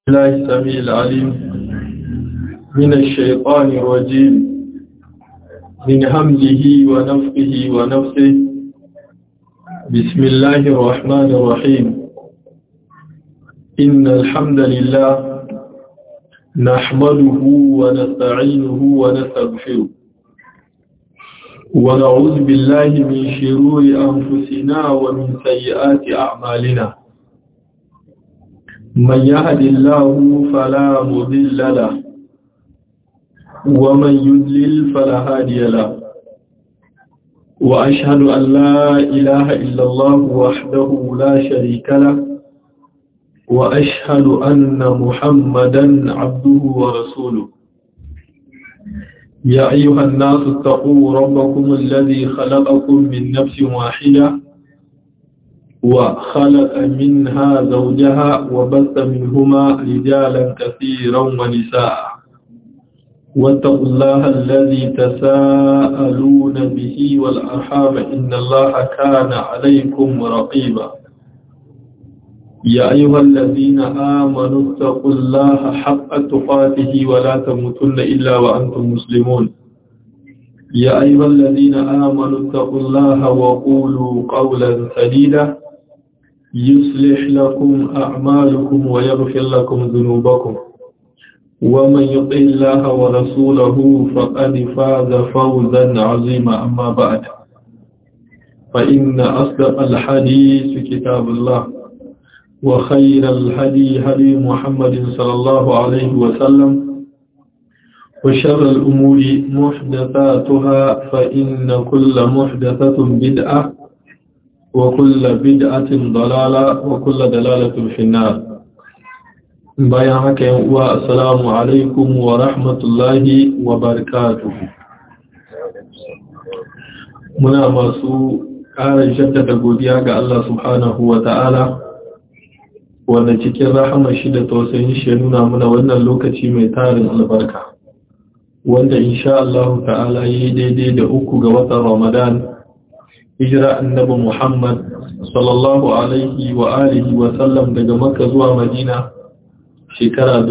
الله السميع العليم من الشيطان الرجيم من همزه ونفخه ونفسه. بسم الله الرحمن الرحيم. إن الحمد لله نحمده ونستعينه ونستغفره ونعوذ بالله من شرور أنفسنا ومن سيئات أعمالنا. من يهد الله فلا مضل له ومن يضلل فلا هادي له، وأشهد أن لا إله إلا الله وحده لا شريك له، وأشهد أن محمدا عبده ورسوله. يا أيها الناس اتقوا ربكم الذي خلقكم من نفس واحدة وخلق منها زوجها وبث منهما رجالا كثيرا ونساء، واتقوا الله الذي تساءلون به والأرحام إن الله كان عليكم رقيبا. يا أيها الذين آمنوا اتقوا الله حق تقاته ولا تموتن إلا وأنتم مسلمون. يا أيها الذين آمنوا اتقوا الله وقولوا قولا سديدا يصلح لكم أعمالكم ويغفر لكم ذنوبكم، ومن يطع الله ورسوله فقد فاز فوزا عظيما. أما بعد، فإن أصدق الحديث كتاب الله، وخير الهدي هدي محمد صلى الله عليه وسلم، وشر الأمور محدثاتها، فإن كل محدثة بدعة، وكل بدعة ضلالة، وكل ضلالة في النار. بيانك والسلام عليكم ورحمة الله وبركاته. muna masu ƙara jaddada godiya ga Allah subhanahu wa ta'ala, wanda cikin rahama shi da tausayin shi nuna mana wannan lokaci mai tarin albarka, wanda insha Allah ta'ala yi daidai da 3 ga watan Ramadan, hijira annabi Muhammad sallallahu alaihi wa alihi wa sallam daga Makka zuwa Madina shekara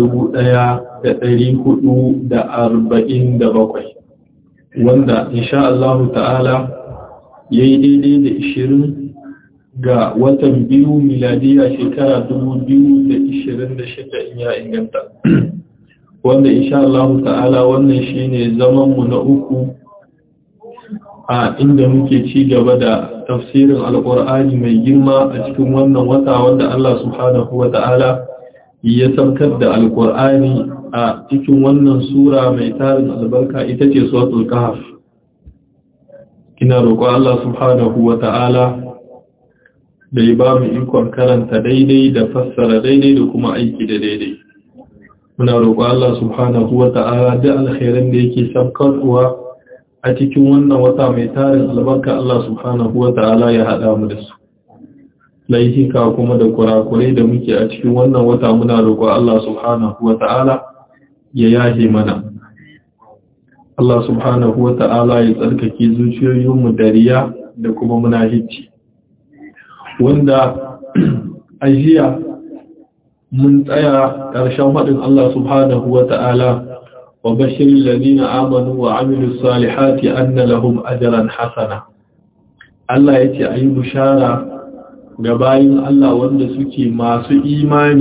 1447, wanda insha Allah ta'ala yayi daidai da 20 ga watan 2 miladiya shekara 2026 in ya inganta, wanda insha Allah ta'ala wannan shine zaman mu na 3 a inda muke ci gaba da tafsirin alƙur'ani mai girma a cikin wannan wata wanda Allah subhanahu wa ta'ala ya saukar da alƙur'ani a cikin wannan sura mai tarin albarka, ita ce suratul kahf. Ina roƙo Allah subhanahu wa ta'ala da ya ba mu ikon karanta daidai da fassara daidai da kuma aiki da daidai. Muna roƙo Allah subhanahu wa ta'ala da alkhairan da yake saukarwa a cikin wannan wata mai tarin albarka, Allah subhanahu wa ta'ala ya haɗa mu da su. Laihika kuma da kurakurai da muke a cikin wannan wata muna roƙo Allah subhanahu wa ta'ala ya yahe mana. Allah subhanahu wa ta'ala ya tsarkake zuciyoyinmu da riya da kuma munafici. Wanda ajiya mun tsaya ƙarshen faɗin Allah subhanahu wa ta'ala وبشر الذين آمنوا وعملوا الصالحات أن لهم أجرا حسنا. Allah ya ce a yi bishara ga bayin Allah wanda suke masu imani,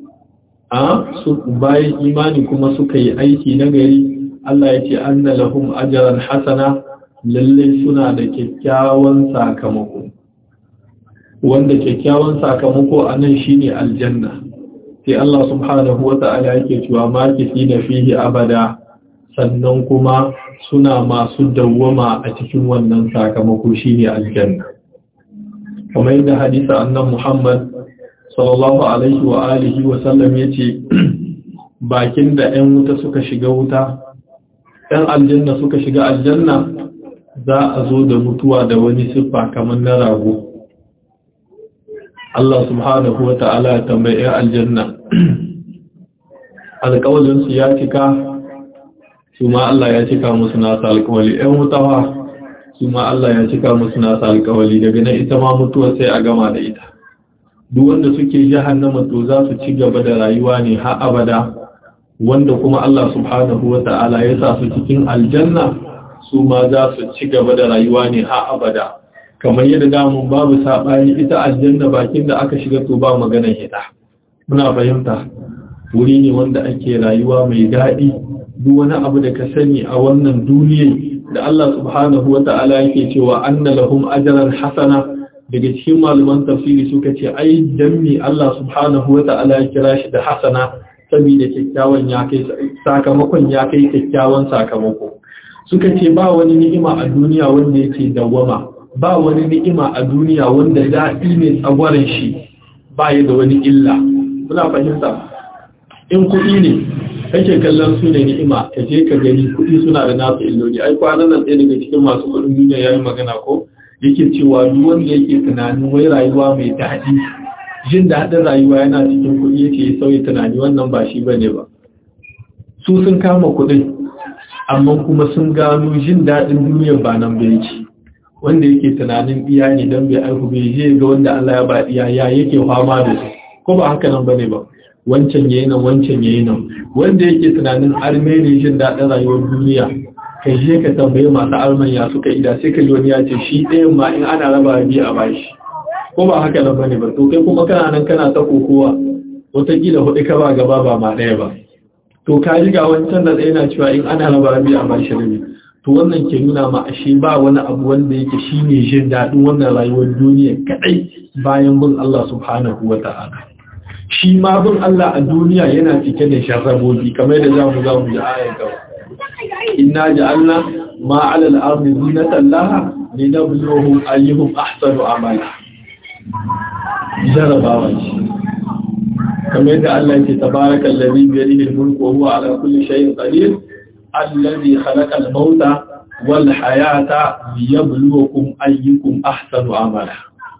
bayan imani kuma suka yi aiki na gari. Allah ya ce anna lahum ajran hasana, lalle suna da kyakkyawan sakamako, wanda kyakkyawan sakamako a nan shine aljanna. Sai Allah subhanahu wa ta'ala yake cewa makisina fihi abada, sannan kuma suna masu dawwama a cikin wannan sakamako shine aljanna. Kamar yadda hadisa annabi Muhammad sallallahu alaihi wa alihi wa sallam yace, bakin da 'yan wuta suka shiga wuta, 'yan aljanna suka shiga aljanna, za a zo da mutuwa da wani siffa kamar na rago. Allah subhanahu wa ta'ala ya tambaye aljanna, alƙawalinsu ya cika, su ma Allah ya cika musu nasa alƙawali. ‘Yan mutawa su ma Allah ya cika musu nasa alƙawali, daga nan ita ma mutuwa sai a gama da ita. duk wanda suke jahannama to za su ci gaba da rayuwa ne har abada, wanda kuma Allah subhanahu wata'ala ya sa su cikin aljanna su ma za su ci gaba da rayuwa ne har abada. Kamar yadda damun babu saɓani, ita aljanna bakin da aka shiga to ba maganar hita. Muna fahimta, wuri ne wanda ake rayuwa mai daɗi. Duk wani abu da ka sani a wannan duniya da Allah subhanahu wata'ala yake cewa anna lahum ajran hasana, daga cikin malaman tafsiri suka ce ai dan me Allah subhanahu wata'ala ya kira shi da hasana, saboda kyakkyawan ya kai sakamakon ya kai kyakkyawan sakamako. Suka ce ba wani ni'ima a duniya wanda yake dawwama, ba wani ni'ima a duniya wanda daɗi ne tsagwaron shi ba ya da wani illa. Muna fahimta, in kuɗi ne kake kallon su ne ni'ima, ka je ka gani kuɗi suna da nasu illoli. Ai kwanan nan ɗaya daga cikin masu kuɗin duniya ya yi magana ko yake cewa duk wanda yake tunanin wai rayuwa mai daɗi, jin daɗin rayuwa yana cikin kuɗi, yake ya sauya tunani, wannan ba shi bane ba. Su sun kama kuɗin amma kuma sun gano jin daɗin duniyar ba nan bai yake. Wanda yake tunanin iya ne dan bai aihu bai je ga wanda Allah ya ba iya ya yake fama da su, ko ba haka nan bane ba. Wancan yayi nan, wancan yayi nan. Wanda yake tunanin arme ne jin daɗin rayuwar duniya, kai je ka tambaye masu arman ya suka ida, sai ka ji wani ya ce shi ɗayan ma in ana raba biyu a bashi, ko ba haka nan bane ba. To kai kuma kana nan kana ta kokowa, wataƙila huɗu ka ba gaba ba ma ɗaya ba. To ka ji ga wancan da ɗaya na cewa in ana raba biyu a bashi rabi. To wannan ke nuna ma ashe ba wani abu wanda yake shi ne jin daɗin wannan rayuwar duniya kaɗai bayan bin Allah subhanahu wa ta'ala. Shi ma bin Allah a duniya yana cike da sharrabobi, kamar da za mu ji ayar gaba. Inna ja'alna ma 'ala al-ardi zinatan laha linabluwahum ayyuhum ahsanu amala. Jarabawa ce. Kamar da Allah yake tabarakal ladhi bi yadihi al-mulku wa huwa 'ala kulli shay'in qadir, alladhi khalaqa al-mauta wal hayata liyabluwakum ayyukum ahsanu amala.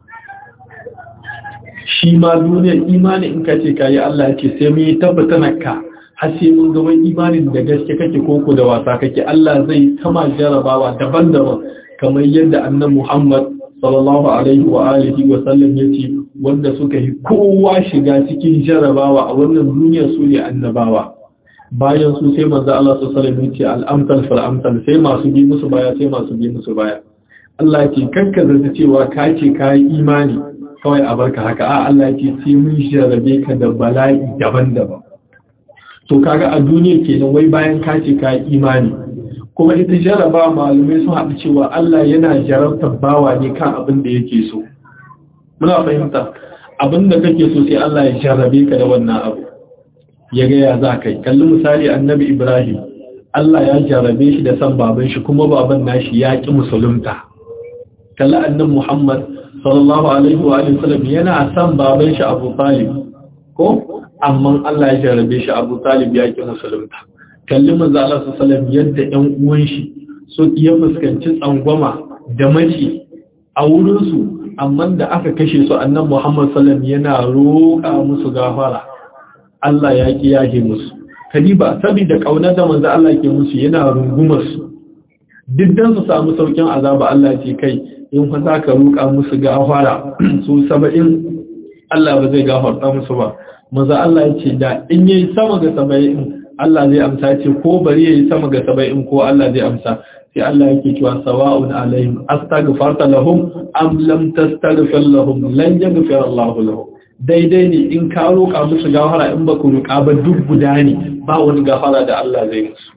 Shi ma duniyar imani in ka ce kayi, Allah ya ce sai mun yi tabbatanaka har sai mun ga wani imanin da gaske kake koko da wasa kake. Allah zai kama jarabawa daban-daban, kamar yadda annabi Muhammad sallallahu alaihi wa alihi wa sallam yace wanda suka yi kowa shiga cikin jarabawa a wannan duniya su ne annabawa. Bayan su sai manzo Allah sallallahu alaihi wa sallam yace al-amsal fal amsal, sai masu bi musu baya, sai masu bi musu baya. Allah ya ce kanka zai cewa ka ce kayi imani kawai a barka haka, a Allah ce sai mun jarabe ka da bala'i daban-daban. To kaga a duniya kenan wai bayan ka ce ka imani, kuma ita jaraba malumai sun haɗu cewa Allah yana jarabtar bawa ne kan abin da yake so. Muna fahimta, abin da kake so sai Allah ya jarabe ka da wannan abu, ya ga ya za kai. Kalli misali annabi Ibrahim, Allah ya jarabe shi da san baban shi, kuma baban nashi ya ƙi musulunta. Kalli annabi Muhammad sallallahu alaihi wa sallam yana san baban shi Abu Talib, ko amma Allah ya jarabe shi Abu Talib ya ki musulunta. Kalli manzo Allah sallallahu alaihi wa sallam yadda ƴan uwan shi so iya fuskanci tsangwama da mace a wurin su, amma da aka kashe su annabi Muhammad sallallahu alaihi wa sallam yana roƙa musu gafara, Allah ya ki yahe musu. Kadiba saboda kaunar da manzo Allah ke musu, yana rungumar su duk dan su samu saukin azaba. Allah ce kai in fa za ka roƙa musu gafara su 70, Allah ba zai gafarta musu ba. Maza Allah ya ce da in yayi sama ga 70 Allah zai amsa, ce ko bari yayi sama ga 70 ko Allah zai amsa. Sai Allah yake cewa sawa'un alaihim astaghfarta lahum am lam tastaghfir lahum lan yaghfir Allah lahum. Daidai ne in ka roƙa musu gafara, in ba ku roƙa ba duk guda ne, ba wani gafara da Allah zai musu.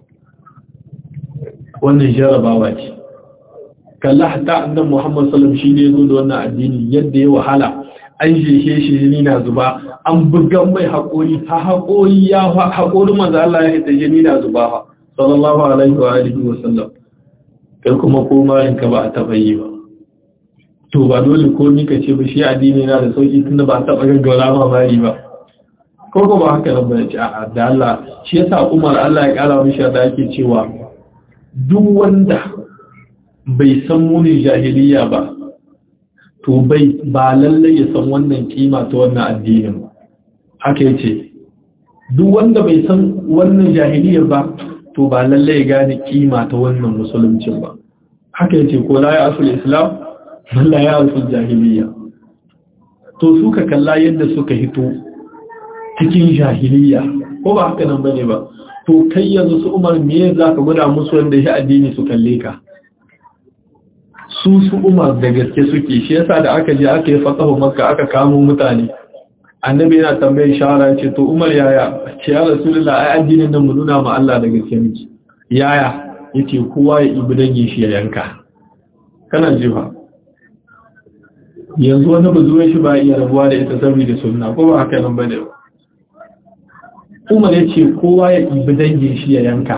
Wannan jarabawa ce. Kalla hatta annabi Muhammad sallallahu alaihi wasallam shi ne yazo da wannan addini, yadda ya wahala, an sheshe shi jini na zuba, an bugan mai haƙori, ha haƙori ya haƙori manzo Allah ya hita jini na zuba sallallahu alaihi wa alihi wasallam. Kai kuma ko marin ka ba a taɓa yi ba. To ba dole ko ni ka ce ba shi addini na da sauki tunda ba a taɓa gaggaura ma mari ba. Ko ba haka nan ba ce a'a da Allah, shi yasa Umar Allah ya ƙara mishi da yake cewa duk wanda bai san munin jahiliya ba, to ba lallai ya san wannan kima ta wannan addinin. Haka yace duk wanda bai san wannan jahiliyar ba, to ba lallai ya gane kima ta wannan musuluncin ba. Haka yace ko la ya asul islam la ya asul jahiliya. to suka kalla yadda suka hito cikin jahiliya ko ba haka nan bane ba, to kai yanzu su Umar me za ka gwada musu wanda ya addini su kalle ka? Su Umar da gaske suke, shi yasa da aka je aka yi fatahu Makka aka kamo mutane, annabi yana tambayar shawara ce to Umar yaya? Ce ya Rasulullah ai addinin nan mu nuna ma Allah da gaske miki. Yaya? Yace kowa ya ibi dange shi ya yanka. Kana ji ba? Yanzu wani bazuwar shi ba iya rabuwa da ita saboda sunna ko ba haka nan bane ba. Umar yace kowa ya ibi dange shi ya yanka.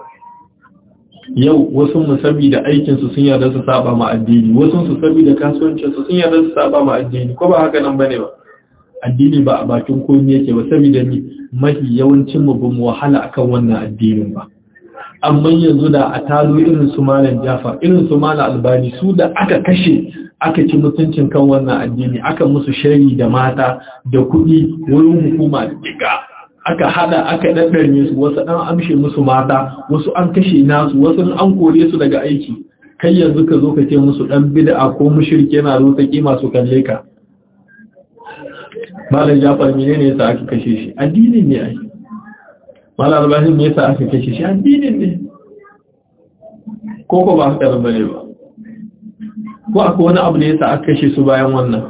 Yau wasu mu saboda aikin su sun yarda su saba ma addini, wasu su saboda kasuwancin su sun yarda su saba ma addini ko ba haka nan bane ba. Addini ba a bakin komai yake ba, saboda ni mafi yawancin mu bamu wahala akan wannan addinin ba. Amma yanzu da a talo irin su Malam Jafar, irin su Malam Albani, su da aka kashe aka ci mutuncin kan wannan addini, aka musu shari da mata da kuɗi wurin hukuma diga, aka hada aka daddarme su, wasu an amshe musu mata, wasu an kashe nasu, wasu an kore su daga aiki. Kai yanzu ka zo ka ce musu dan bid'a ko mushrike yana zo ta kima su kalle ka. Malam Jafar menene yasa aka kashe shi? Addinin ne ai. Malam Albani me yasa aka kashe shi? Addinin ne. Ko ba haka nan bane ba. Ko akwai wani abu ne yasa aka kashe su bayan wannan?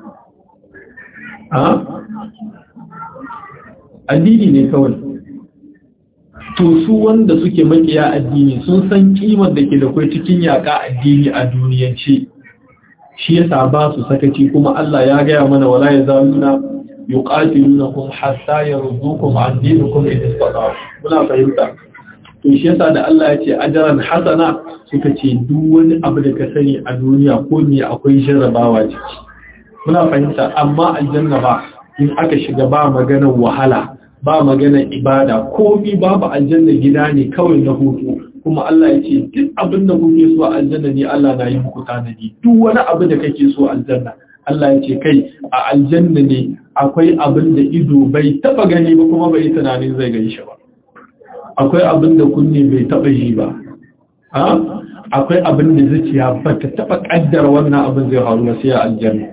Addini ne kawai. To su wanda suke makiya addini sun san kimar da ke da kai cikin yaka addini a duniyance. Shi yasa ba su sakaci, kuma Allah ya gaya mana wala yazaluna yuqatilunakum hatta yardukum an dinikum in istata'u. Muna fahimta. To shi yasa da Allah ya ce ajran hasana, suka ce duk wani abu da ka sani a duniya ko ne akwai jarrabawa ciki. Muna fahimta, amma aljanna ba, in aka shiga ba maganar wahala, ba maganar ibada, komai babu aljanna, gida ne kawai na hutu. Kuma Allah ya ce duk abin da kuke so a aljanna ne Allah na yi muku tanadi. Duk wani abu da kake so aljanna, Allah ya ce kai a aljanna ne akwai abin da ido bai taba gani ba kuma bai tunanin zai gani shi ba. Akwai abin da kunne bai taba ji ba. Akwai abin da zuciya ba ta taba kaddara wannan abin zai faru ba sai a aljanna.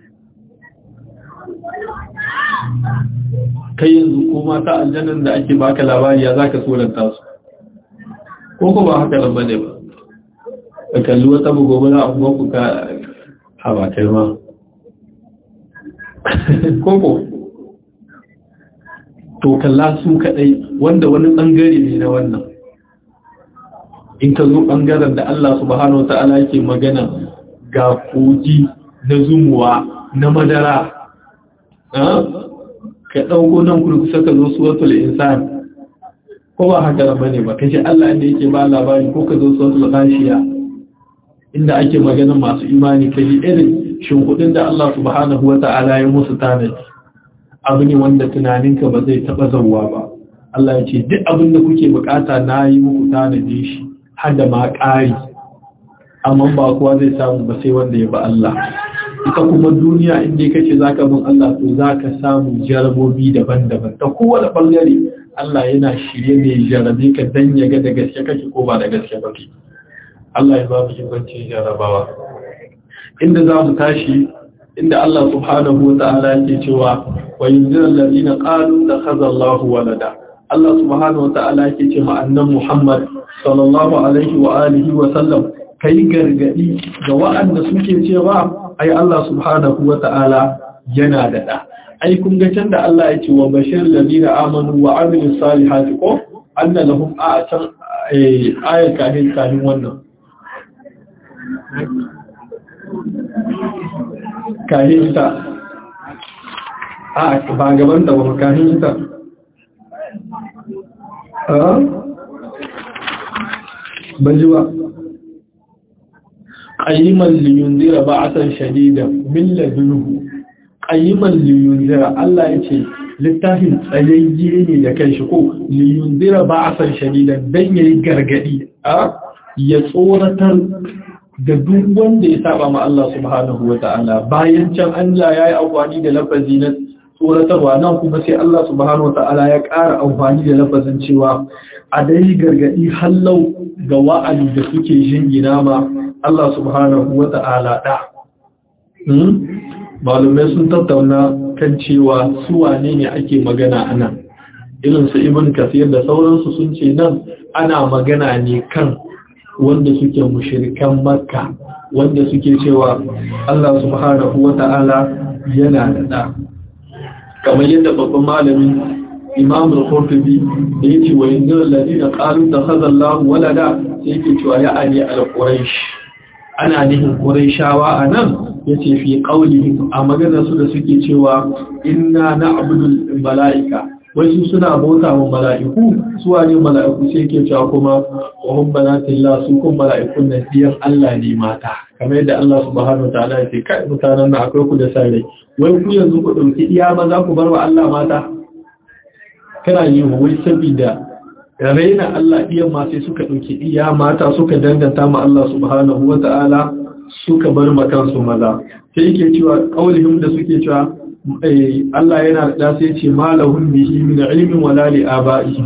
Kai yanzu ko mata aljannan da ake baka labari ya zaka solanta su? Ko ba haka nan bane ba. Ka kalli wata bugobara a ku ka haba kai ma. Koko to kalla su kadai, wanda wani bangare ne na wannan. In ka zo bangaren da Allah subhanahu wataala yake magana ga koji na zumuwa na madara, ka dauko nan kurkusa ka zo suratul insan, ko ba haka da bane ba, kace Allah inda yake ba labari, ko ka zo suratul ghashiya inda ake magana masu imani, kaji irin shinhudin da Allah subhanahu wata'ala ya musu tanadi. Abu ne wanda tunaninka ba zai taba zawwa ba. Allah ya ce duk abin da kuke bukata na yi muku tanadi shi, har da ma ƙari, amma ba kowa zai samu ba sai wanda ya ba Allah. Ita kuma duniya inda kace zaka bin Allah, to zaka samu jarabobi daban-daban ta kowane bangare. Allah yana shirye ne jarabe ka dan ya ga da gaske kake ko ba da gaske ba ke. Allah ya ba mu jibanci jarabawa. Inda za mu tashi, inda Allah subhanahu wa ta'ala yake cewa wa yunzilul ladina qalu takhadha Allahu walada. Allah subhanahu wa ta'ala yake ce ma annabi Muhammad sallallahu alaihi wa alihi wa sallam, kai gargadi ga waɗanda suke cewa ai Allah subhanahu wa ta'ala yana da da. Ai kun ga can da Allah ya ce wa bashir ladina amanu wa amilus salihati, ko anna lahum a'atan ayat kahin wannan kahin ta ba gaban da ba kahin ta banjuwa qayyiman liyunzira ba'atan shadidan min ladunhu. Qayyiman liyunzira, Allah ya ce littafin tsayayye ne da kanshi, ko liyunzira ba'atan shadidan, dan yayi gargadi, ya tsoratar da duk wanda ya saba ma Allah subhanahu wata'ala. Bayan can Allah yayi amfani da lafazi na tsoratarwa, nan kuma sai Allah subhanahu wata'ala ya ƙara amfani da lafazin cewa a dai gargadi hallau ga wa'adi da suke jingina ma Allah subhanahu wata'ala da. malumai sun tattauna kan cewa su wane ne ake magana anan. Irin su Ibn Kathir da sauransu sun ce nan ana magana ne kan wanda suke mushrikan Makka, wanda suke cewa Allah subhanahu wata'ala yana da ɗa. Kamar yadda babban malamin Imam al-Qurtubi da yake wa yanzu alladina qalu takhadha Allah walada, sai yake cewa ya ali al-Quraysh, ana nihin Qurayshawa anan, yace fi qawlihim a maganar su da suke cewa inna na'budu al-mala'ika, wasu suna bauta wa mala'iku, su wane mala'iku, sai yake cewa kuma wa hum banatillah, su kun mala'ikun nan diyan Allah ne mata. Kamar yadda Allah subhanahu wataala ya ce kai mutanen nan akwai ku da sare, wai ku yanzu ku dauki iya maza ku bar wa Allah mata. Kana yi wai saboda raina Allah iya ma sai suka dauki iya mata suka danganta ma Allah subhanahu wataala, suka bar makansu maza. Sai yake cewa kaulihim da suke cewa Allah yana da sai ce malahun bihi min ilmin wala li abaihim,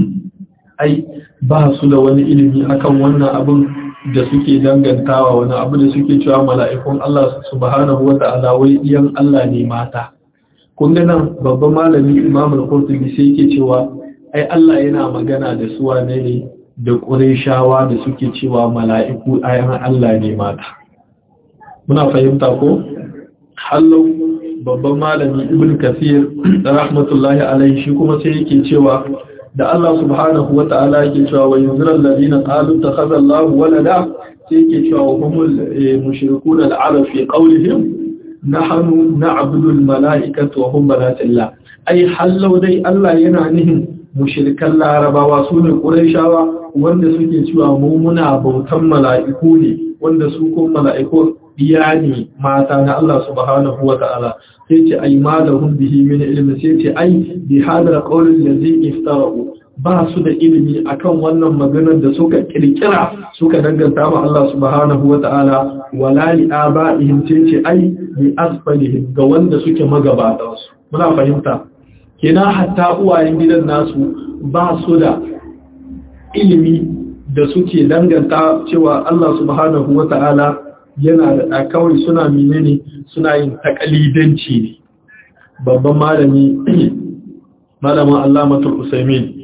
ai ba su da wani ilimi akan wannan abin da suke dangantawa, wani abu da suke cewa mala'ikun Allah subhanahu wata'ala wai iyan Allah ne mata. Kun ga nan babban malami Imam al-Qurtubi sai yake cewa ai Allah yana magana da su wane ne, da Qurayshawa da suke cewa mala'iku ayan Allah ne mata. Muna fahimta ko? Hallau babban malami Ibn Kathir rahmatullahi alaihi shi kuma sai yake cewa da Allah subhanahu wata'ala yake cewa wa yunzirul ladina qalu takhadha Allahu walada, sai yake cewa humul mushrikun al-arab fi qawlihim nahnu na'budu al-mala'ikata wa hum banatillah. Ai hallau dai Allah yana nihin mushrikan larabawa sune quraishawa wanda suke cewa mu muna bautan mala'iku ne, wanda su ko mala'iku biya ne mata na Allah subhanahu wa ta'ala. Sai ce ai malahum bihi min ilmi, sai ce ai bi hadal qawlin ladhi iftara'u, ba su da ilimi akan wannan maganar da suka kirkira suka danganta ma Allah subhanahu wa ta'ala, wala li aba'ihim, sai ce ai bi asfalihim, ga wanda suke magabatan su. Muna fahimta kenan hatta uwayen gidan nasu ba su da ilimi da suke danganta cewa Allah subhanahu wa ta'ala yana da kawai suna menene, suna yin takalidanci ne. Babban malami malamin Allamatul Usaimin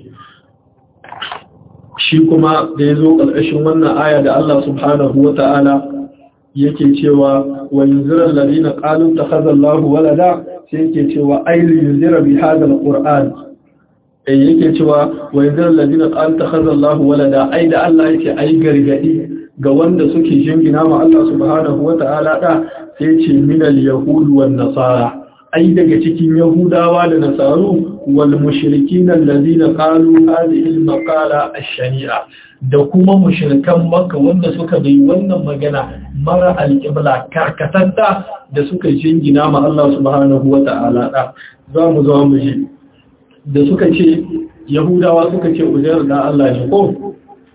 shi kuma da ya zo ƙarƙashin wannan aya da Allah subhanahu wa ta'ala yake cewa wa yunziral ladina qalu takhadha Allahu walada, sai yake cewa ay yunzira bi hadha alquran, yake cewa wa yunziral ladina qalu takhadha Allahu walada, ai da Allah yake ai gargadi ga wanda suke jingina ma Allah subhanahu wata'ala da, sai ce minal yahudu wan nasara, ai daga cikin yahudawa da nasaru, wal mushrikin alladhina qalu hadhihi al-maqala ash-shani'a, da kuma mushrikan Makka wanda suka bai wannan magana mara al-qibla karkatatta da suka jingina ma Allah subhanahu wata'ala da. Za mu zo mu ji da suka ce yahudawa suka ce Uzair da Allah ne ko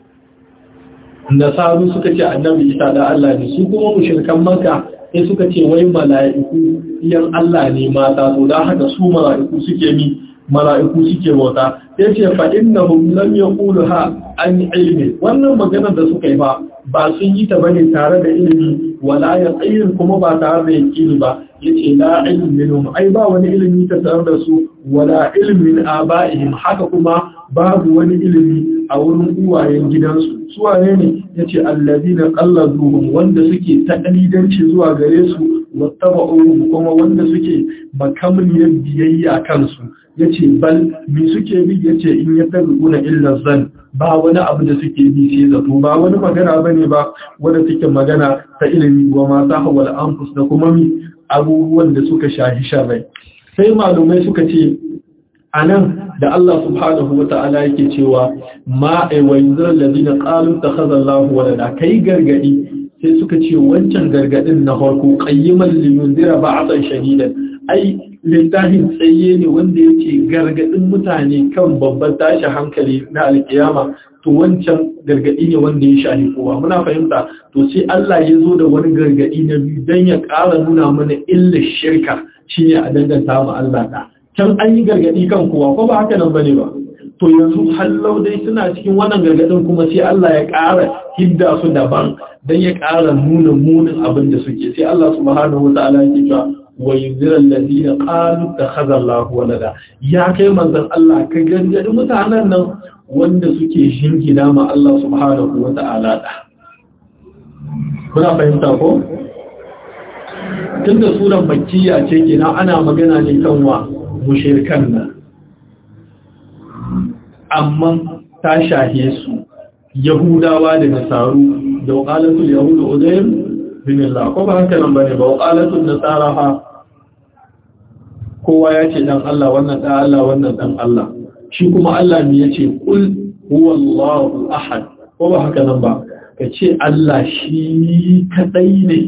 nasaru suka ce annabi Isa da Allah ne, su kuma mushrikan Makka sai suka ce wai mala'iku iyan Allah ne mata, to da haka su mala'iku suke bauta. Sai ce fa innahum lam yaquluha an ilmi, wannan maganar da suka yi ba sun yi ta bane tare da ilimi, wala yaqin kuma ba tare da yaqini ba. Yace la ilmi minhum, ai ba wani ilimi ta tare da su, wala ilmin aba'ihim, haka kuma babu wani ilimi a wurin uwayen gidansu. Su wane ne? Yace allazina qalladuhum, wanda suke taqlidanci zuwa gare su, wattaba'uhum, kuma wanda suke makamliyar biyayya kansu. Yace bal mi suke bi, yace in yatabuna illa zan, ba wani abu da suke bi sai zato, ba wani magana bane ba wanda take magana ta ilimi, wa ma tahawal anfus, da kuma mi abubuwan da suka shahi sharrai. Sai malumai suka ce anan da Allah subhanahu wata'ala yake cewa ma ay wa yunzir alladhina qalu takhadha Allahu walada, kai gargadi, sai suka ce wancan gargadin na farko qayyiman li yunzira ba'dan shadidan, ai littafin tsaye ne wanda yake gargadin mutane kan babban tashi hankali na alkiyama, to wancan gargadi ne wanda ya shahi kowa. Muna fahimta? To sai Allah ya zo da wani gargadi na biyu don ya ƙara nuna mana illar shirka, shine a danganta ma Allah da. Can an yi gargadi kan kowa, ko ba haka nan bane ba? To yanzu hallau dai suna cikin wannan gargadin, kuma sai Allah ya ƙara hidda su daban don ya ƙara nuna munin abin da suke. Sai Allah subhanahu wa ta'ala yake cewa wa yunzira alladhina qalu takhadha Allahu walada. Ya kai manzon Allah ka gargadi mutanen nan wanda suke jingina ma Allah subhanahu wa ta'ala da. Kuna fahimta ko? Tunda suran makkiya ce kenan ana magana ne kan wa mushrikan nan. Amma ta shahe su Yahudawa da Nasaru da qalatul yahudu Uzair bin Allah ko ba haka nan bane ba qalatul nasara ha kowa yace dan Allah wannan dan Allah wannan dan Allah shi kuma Allah ne yace qul huwallahu ahad ko ba haka nan ba kace Allah shi kadai ne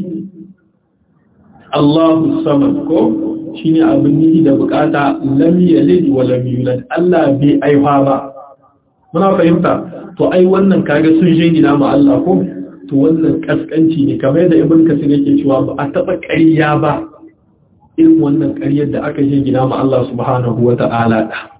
Allahu samad ko shine abin yi da bukata lam yalid wa lam yulad Allah bai aiwa ba muna fahimta to ai wannan kage sun jingina ma Allah ko to wannan kaskanci ne kamar da ibn kasir yake cewa ba a taba ƙarya ba irin wannan ƙaryar da aka jingina ma Allah subhanahu wata'ala da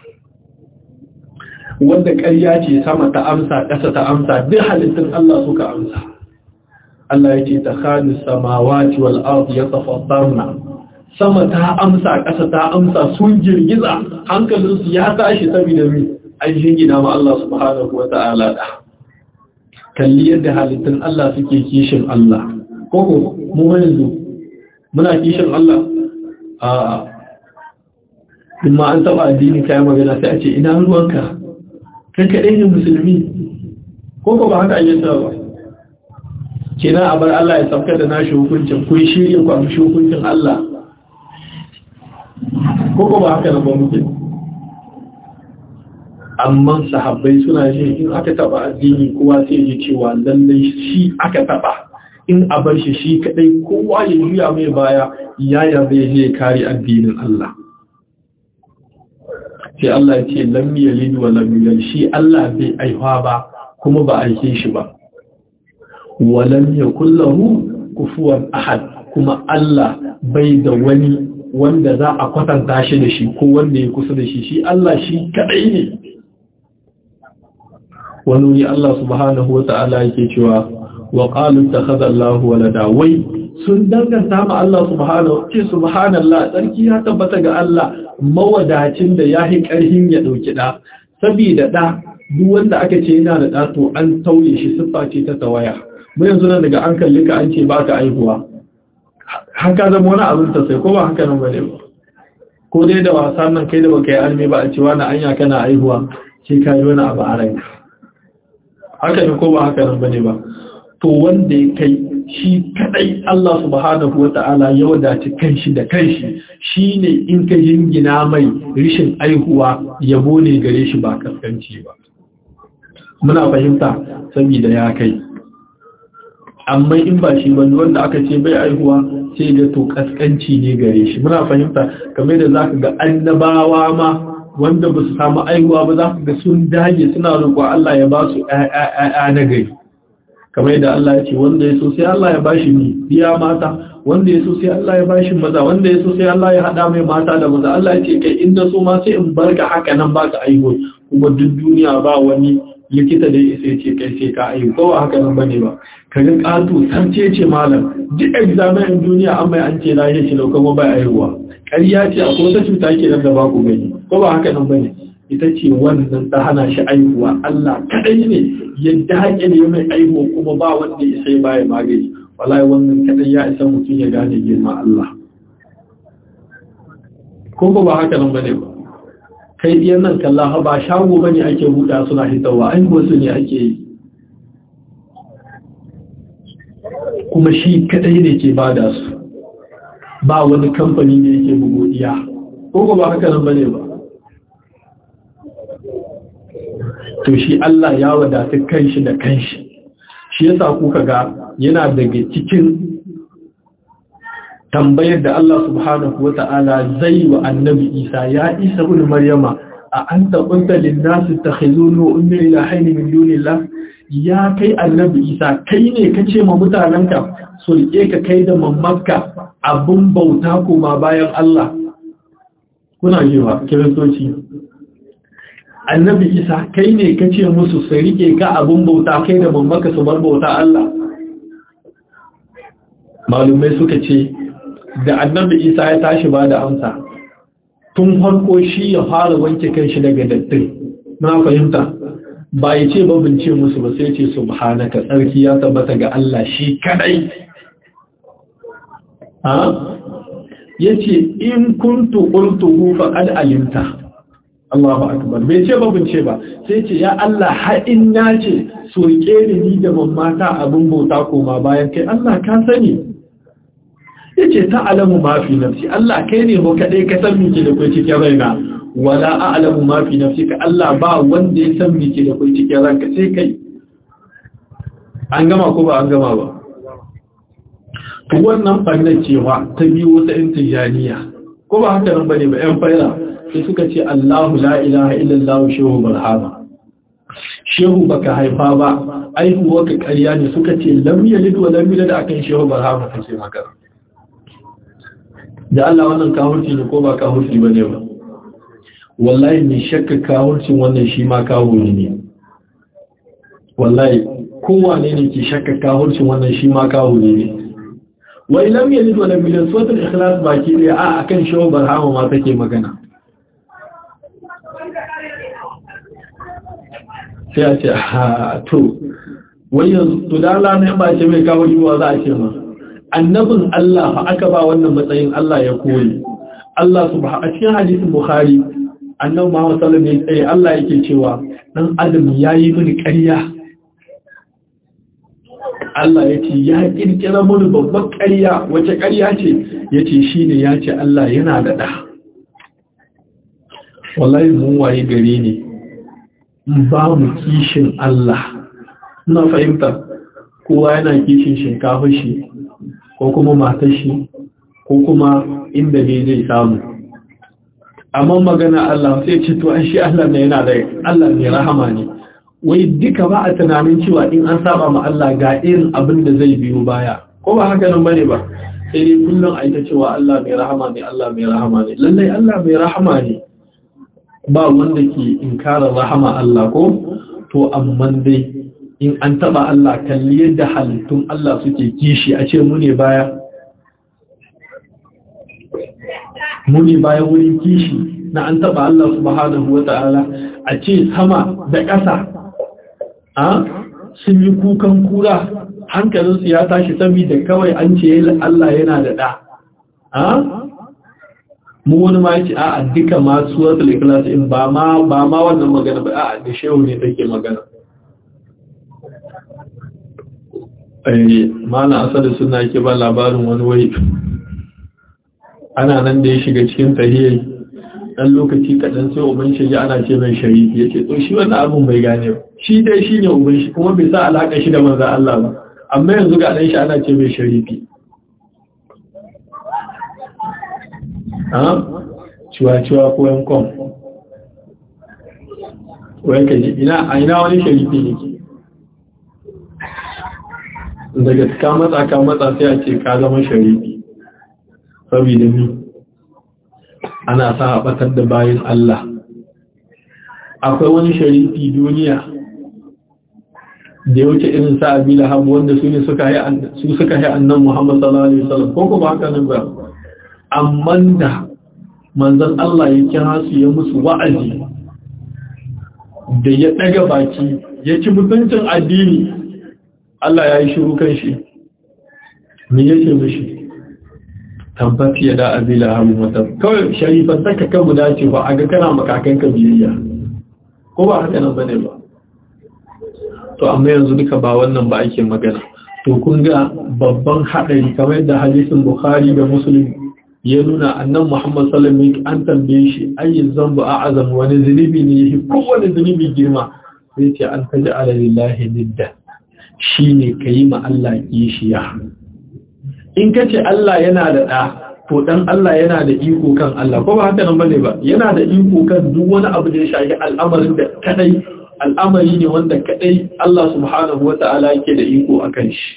wanda ƙarya ce sama ta amsa ƙasa ta amsa duk halittun Allah suka amsa Allah yake takhadu samawati wal ardi yatafaddarna sama ta amsa ƙasa ta amsa sun girgiza hankalinsu ya tashi saboda mi an jingina ma Allah subhanahu wata'ala da kalli yadda halittun Allah suke kishin Allah koko mu yanzu muna kishin Allah a kuma an taba addini kai magana sai a ce ina ruwanka kai kadai ne musulmi koko ba haka ake ba kenan a bar Allah ya sauka da nashi hukuncin kun shirye ku amshi hukuncin Allah koko ba haka nan ba muke amma sahabbai suna jin in aka taba addini kowa sai ya ji cewa lallai shi aka taba in a bar shi kadai kowa ya juya mai baya ya yarda ya je kare addinin Allah sai Allah ya ce lam yalid wa lam yulad shi Allah bai aiwa ba kuma ba aike shi ba wa lam yakul lahu kufuwan ahad kuma Allah bai da wani wanda za a kwatanta shi da shi ko wanda ya kusa da shi shi Allah shi kadai ne wani Allah subhanahu wa ta'ala yake cewa wa qalu takhadha Allahu walada wai sun danganta ma Allah subhanallah sarki ya tabbata ga Allah mawadacin da yahi karhin ya dauki da saboda da duk wanda aka ce yana da da to an tauye shi siffa ce ta tawaya mu yanzu nan daga an kalle ka an ce baka aihuwa haka zama wani abin ta sai ko ba haka nan bane ba ko dai da wasan nan kai da baka yi alme ba a ce wani anya kana aihuwa sai ka yi wani abu a ranka haka ne ko ba haka nan bane ba to wanda ya kai shi kadai Allah subhanahu wata'ala ya wadace kanshi da kanshi shine in ka jingina mai rishin aihuwa yabo ne gare shi ba kaskanci ba muna fahimta saboda ya kai amma in ba shi bane wanda aka ce bai aihuwa sai ga to kaskanci ne gare shi muna fahimta kamar da zaka ga annabawa ma wanda ba su samu aihuwa ba za ku ga sun dage suna roƙo Allah ya ba su ƴaƴa na gari kamar yadda Allah ya ce wanda ya so sai Allah ya bashi ni biya mata wanda ya so sai Allah ya bashi maza wanda ya so sai Allah ya hada mai mata da maza Allah ya ce kai inda so ma sai in barka haka nan baka aihuwa kuma duk duniya ba wani likita da ya ce kai sai ka aihu ko haka nan bane ba kaga katu sarce ce malam duk examen duniya an mai an ce lafiya ce lokacin ba aihuwa ƙarya ce akwai wata cuta ke nan da ba ku gani ko ba haka nan bane ita ce wannan ta hana shi aihuwa Allah kadai ne yadda haƙe ne mai aihuwa kuma ba wanda ya sai baya magani wallahi wannan kadai ya isa mutum ya gane girma Allah ko ba haka nan bane ba kai diyan nan kalla ba shago bane ake buɗa suna hitawa aihuwa su ne ake yi kuma shi kadai ne ke bada su ba wani kamfani ne yake bugodiya ko ba haka nan bane ba to shi Allah ya wadata kanshi da kanshi shi yasa kuka ga yana daga cikin tambayar da Allah subhanahu wata'ala zai wa annabi Isa ya Isa ibn Maryama a anta qulta lin-nasi takhizuni wa ummi ilahayn min dunillah ya kai annabi Isa kai ne kace ma mutananka su rike ka kai da mammakka abun bauta kuma bayan Allah kuna jiwa kiristoci annabi Isa kai ne kace musu su rike ka abun bauta kai da mammakka su bar bauta Allah malumai suka ce da annabi Isa ya tashi ba da amsa tun farko shi ya fara wanke kanshi daga dattin na fahimta ba ya ce babince musu ba sai ce subhanaka tsarki ya tabbata ga Allah shi kadai yace in kuntu qultuhu faqad alimta Allahu akbar bai ce babince ba sai ce ya Allah har in nace so rike ni da mamata abin bauta koma bayan kai Allah ka sani yace ta'lamu ma fi nafsi Allah kai ne mu kadai ka san miki da kai cikin raina wala a'lamu ma fi nafsika Allah ba wanda ya san miki da kai cikin ranka sai kai an gama ko ba an gama ba to wannan fannin cewa ta biyo wata intijaniya ko ba haka nan bane ba yan faira sai suka ce Allahu la ilaha illallah shehu barhama shehu baka haifa ba aihuwa ka ƙarya ne suka ce lam yalid wa lam yulad akan shehu barhama kace maka da Allah wannan kafirci ne ko ba kafirci bane ba wallahi mai shakka kawurcin wannan shi ma kawuri ne wallahi kowane ne ke shakka kawurcin wannan shi ma kawuri ne wa ilam yalid wa lam yulad suratul ikhlas baki ne a akan shawo barhama ma take magana sai a ce to wai yanzu to da Allah ne ba ce mai kawuri ba za a ce ma annabin Allah fa aka ba wannan matsayin Allah ya koyi Allah subhanahu a cikin hadisin Bukhari annabi Muhammad sallallahu alaihi wasallam Allah yake cewa dan adam yayi mini ƙarya Allah yace ya kirkira mini babban ƙarya wace ƙarya ce yace shine yace Allah yana da da wallahi mun waye gare ne ba mu kishin Allah ina fahimta kowa yana kishin shinkafa shi ko kuma matar shi ko kuma inda ne zai samu amma magana Allah sai ce to an shi Allah ne yana da Allah ne rahama ne wai duka ba a tunanin cewa in an saba ma Allah ga irin abin da zai biyo baya ko ba haka nan bane ba sai dai kullum a ita cewa Allah mai rahama ne Allah mai rahama ne lallai Allah mai rahama ne ba wanda ke inkara rahama Allah ko to amma dai in an taba Allah kalli yadda halittun Allah suke kishi a ce mu ne baya muni bayan wurin kishi na an taba Allah subhanahu wata'ala a ce sama da ƙasa sun yi kukan kura hankalinsu ya tashi saboda kawai an ce Allah yana da ɗa mu wani ma yace a duka ma suratul ikhlas in ba ma wannan magana ba a da shehu ne take magana mana asali suna yake ba labarin wani wai ana nan da ya shiga cikin tahiyar ɗan lokaci kaɗan sai uban shi ana ce mai sharifi ya ce to shi wannan abin bai gane ba shi dai shi ne uban shi kuma bai sa alaƙa shi da manzan Allah ba amma yanzu ga ɗan shi ana ce mai sharifi ciwa-ciwa ko yankon wai ka ji ina wani sharifi ne ke daga ka matsa sai a ce ka zama sharifi saboda ni ana sa a batar da bayan Allah akwai wani sharifi duniya da ya wuce irin sa Abi Lahab wanda su suka yi annan Muhammad sallallahu alaihi wasallam ko kuma haka nan ba amma da manzon Allah ya kira su ya musu wa'azi da ya daga baki ya ci mutuncin addini Allah ya yi shiru kan shi me yake mishi tabbati ya da Abi Lahab wata kawai sharifan saka kan guda ce ba a ga kana makakan ka biyayya ko ba haka nan bane ba to amma yanzu duka ba wannan ba ake magana to kun ga babban hadari kamar yadda hadisin Bukhari da Muslim ya nuna annan Muhammad sallallahu alaihi wasallam an tambaye shi ayyin zambu a'azam wani zunubi ne yake kowane zunubi girma sai ce an taj'ala lillahi nidda shine kai ma Allah kishiya in kace Allah yana da da to dan Allah yana da iko kan Allah ko ba haka nan bane ba yana da iko kan duk wani abu da ya shafi al'amarin da kadai al'amari ne wanda kadai Allah subhanahu wata'ala yake da iko akan shi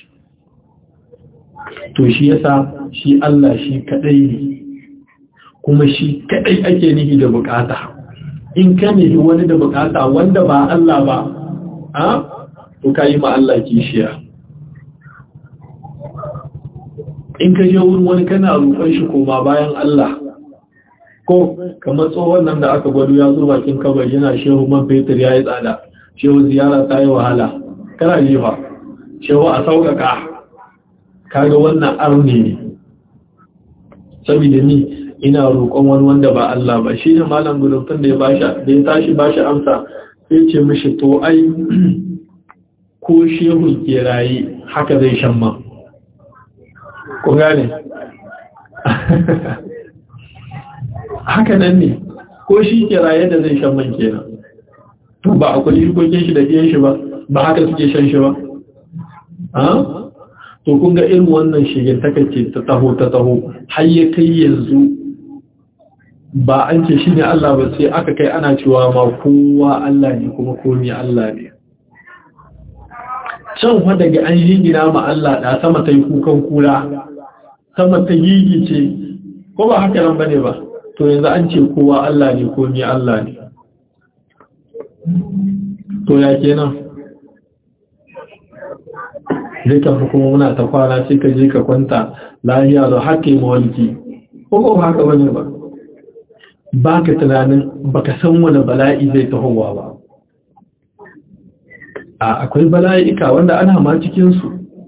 to shi yasa shi Allah shi kadai ne kuma shi kadai ake nihi da bukata in ka nihi wani da bukata wanda ba Allah ba to kai ma Allah kishiya in ka je wurin wani kana roƙon shi koma bayan Allah ko kamar tsohon nan da aka gwado ya zo bakin kabari yana shehu man fetur ya yi tsada, shehu ziyara ta yi wahala, kana jefa shehu a sauƙaƙa, kaga wannan arne ne. Saboda ni ina roƙon wani wanda ba Allah ba, shi ne malam gudunfin da ya tashi ba shi amsa sai ce mishi to ai ko shehu ke raye haka zai shan ma. Ku gane? Haka nan ne, ko shi ke raye da zai shan man kenan. To ba akwai shukokin shi da ɗiyan shi ba, ba haka suke shan shi ba. To kun ga irin wannan shigin takaice ta taho har ya kai yanzu ba an ce shi ne Allah ba, sai aka kai ana cewa ma kowa Allah ne kuma komi Allah ne. Can fa daga an jingina ma Allah da sama ta yi kukan kura, sama ta gigice, ko ba haka nan bane ba, to yanzu an ce kowa Allah ne komi Allah ne. To ya kenan? Zai tafi kuma muna ta kwana sai ka je ka kwanta lahiya da haka yi mawalki, ko haka bane ba. Ba ka tunanin baka san wani bala'i zai tahowa ba. Akwai bala'ika wanda ana ma cikinsu,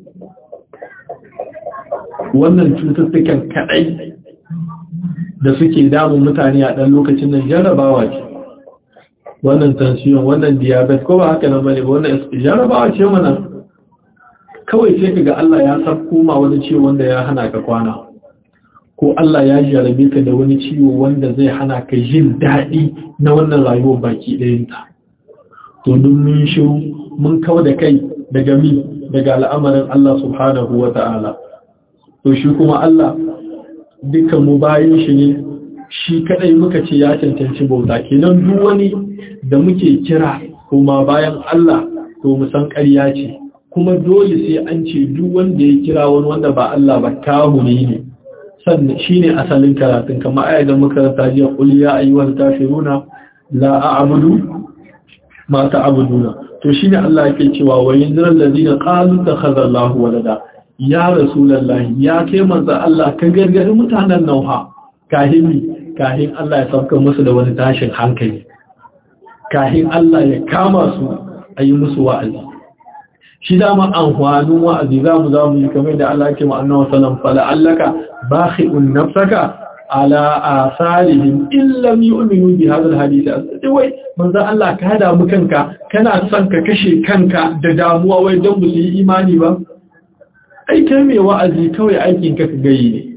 wannan cututtukan kaɗai da suke damun mutane a ɗan lokacin nan jarrabawa ce. Wannan tension, wannan diabetes, ko ba haka nan bane ba, wannan jarrabawa ce mana. Kawai sai kaga Allah ya sako ma wani ciwo wanda ya hana ka kwana, ko Allah ya jarabe ka da wani ciwo wanda zai hana ka jin daɗi na wannan rayuwar baki ɗayanta. To don mun shiru mun kawo da kai daga al'amarin Allah subhanahu wa ta'ala. To shi kuma Allah dukkan mu bayan shi ne, shi kadai muka ce ya cancanci bauta. Kenan duk wani da muke kira kuma bayan Allah to mu san ƙarya ce, kuma dole sai an ce duk wanda ya kira wani wanda ba Allah ba kahuri ne. Sannan shine asalin karatun, kamar ayat da muka karanta jiya, qul ya ayyuhal kafiruna la a'budu ma ta'buduna. To shine Allah yake cewa wa yanzal ladina qalu takhadha Allahu walada. Ya rasulullahi, ya kai manzo Allah ka gargadi mutanen nauha kahin Allah ya sauka musu da wani tashin hankali, kahin Allah ya kama su ayi musu wa'azi. Shi dama amfanin wa'azi zamu yi kamar da Allah yake ma annabi sallallahu alaihi wasallam, fala allaka bakhi'un nafsaka ala asarihim illam yu'minu bi hadha alhadith. Wai manzo Allah ka damu kanka, kana son ka kashe kanka da damuwa wai dan ba su yi imani ba? Ai kai mai wa'azi kawai aikin ka gayi ne.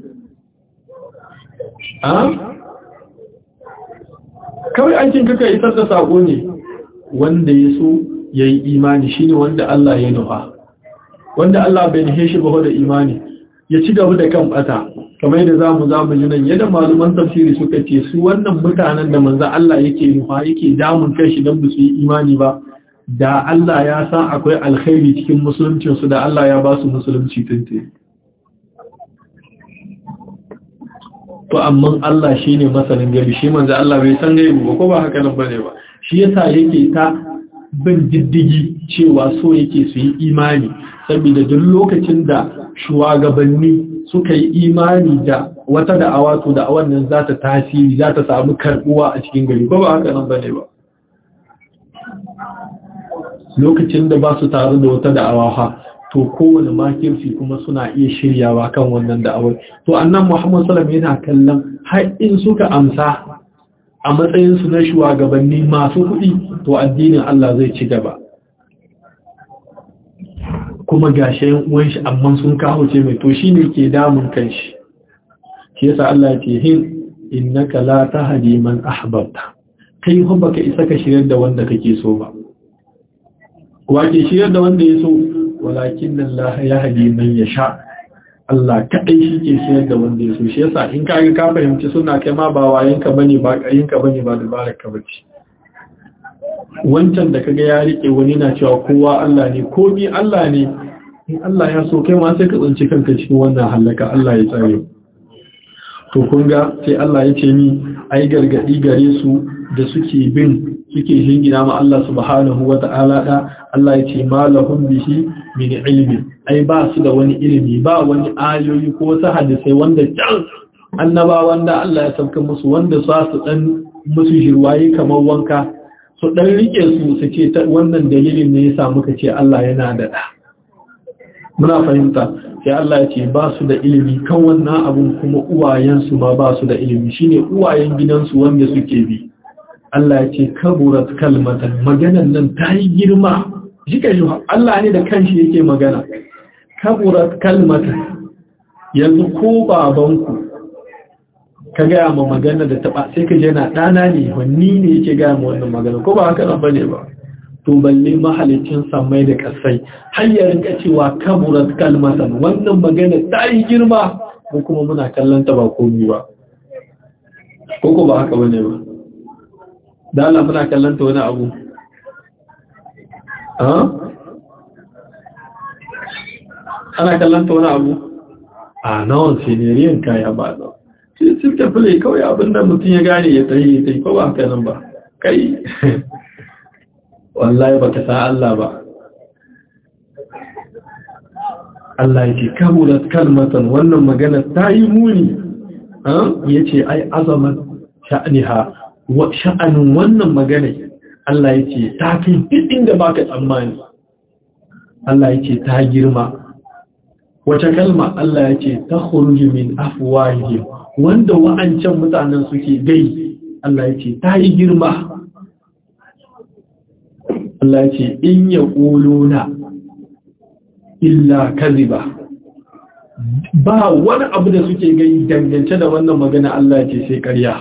Kawai aikin ka isar da sako ne. Wanda ya so yayi imani shine wanda Allah ya nufa. Wanda Allah bai nufe shi ba da imani ya ci gaba da kan bata. Kamar yadda zamu ji nan yadda malaman tafsiri suka ce su wannan mutanen da manzo Allah yake nufa yake damun kai shi dan ba su yi imani ba, da Allah ya san akwai alkhairi cikin musuluncin su da Allah ya ba su musulunci tunte. To amma Allah shine masanin gaibi, shi manzo Allah bai san gaibi ba, ko ba haka nan bane ba. Shi yasa yake ta bin diddigi cewa so yake su yi imani, saboda duk lokacin da shugabanni suka yi imani da wata da'awa, to da'awar nan za ta tasiri, za ta samu karbuwa a cikin gari, ko ba haka nan bane ba. Lokacin da ba su tare da wata da'awa to kowane makirci kuma suna iya shiryawa kan wannan da'awar. To annan Muhammad sallallahu alaihi wasallam yana kallon har in suka amsa a matsayin su na shugabanni masu kuɗi, to addinin Allah zai ci gaba. Kuma gashayin uwan shi amma sun kawo ce mai, to shine ke damun kanshi. Shi yasa Allah ya ce innaka la tahdi man ahbabta. Kai ba baka isa ka shiryar da wanda kake so ba. Wake shiryar da wanda ya so, walakin Allah ya hadi man yasha. Allah kadai shi ke shiryar da wanda ya so. Shi yasa in ka fahimci suna kai ma ba wayenka bane, ba kayinka bane, ba dabaraka bace. Wancan da kaga ya rike wani na cewa kowa Allah ne, komai Allah ne. In Allah ya so kai ma sai ka tsinci kanka cikin wannan halaka, Allah ya tsare. To kun ga sai Allah ya ce ni ai gargadi gare su da suke jingina ma Allah subhanahu wata'ala da Allah ya ce malahum bihi min ilmi, ai ba su da wani ilimi, ba wani ayoyi ko wasu hadisai wanda can annaba wanda Allah ya sauka musu wanda su dan musu jirwaye kamar wanka su dan rike su ce wannan dalilin ne yasa muka ce Allah yana da da. Muna fahimta, sai Allah ya ce ba su da ilimi kan wannan abun, kuma uwayensu ma ba su da ilimi, shine uwayen gidansu wanda suke bi. Allah ya ce kaburat kalmatan, maganan nan ta yi girma. Jika yi Allah ne da kanshi yake magana. Kaburat kalmatan, yanzu ko babanku ka gaya ma magana da taba sai ka je na ɗana ne, wanni ne yake gaya ma wannan magana, ko ba haka nan bane ba. To balle mahalicin samai da kasai har ya rinka cewa kaburat kalmatan, wannan magana ta yi girma, ko kuma muna kallon ta ba komai ba, ko ba haka bane ba. Da Allah muna kallon ta wani abu, ana kallon ta wani abu a nawan siniriyan kaya ba da sun tafi kawai abinda mutum ya gane ya tsaye ko ba haka nan ba. Kai wallahi ba ka sa Allah ba. Allah ya ce kabulat kalmatan, wannan magana ta yi muni. Ya ce ai azaman sha'aniha, sha'anin wannan magana Allah ya ce ta fi duk inda ba ka tsammani. Allah ya ce ta girma. Wace kalma? Allah ya ce ta khuruju min afwahihim, wanda wa'ancan mutanen suke gai. Allah ya ce ta yi girma. Allah ya ce in yaquluna illa kaziba, ba wani abu da suke gai dangance da wannan magana. Allah ya ce sai ƙarya.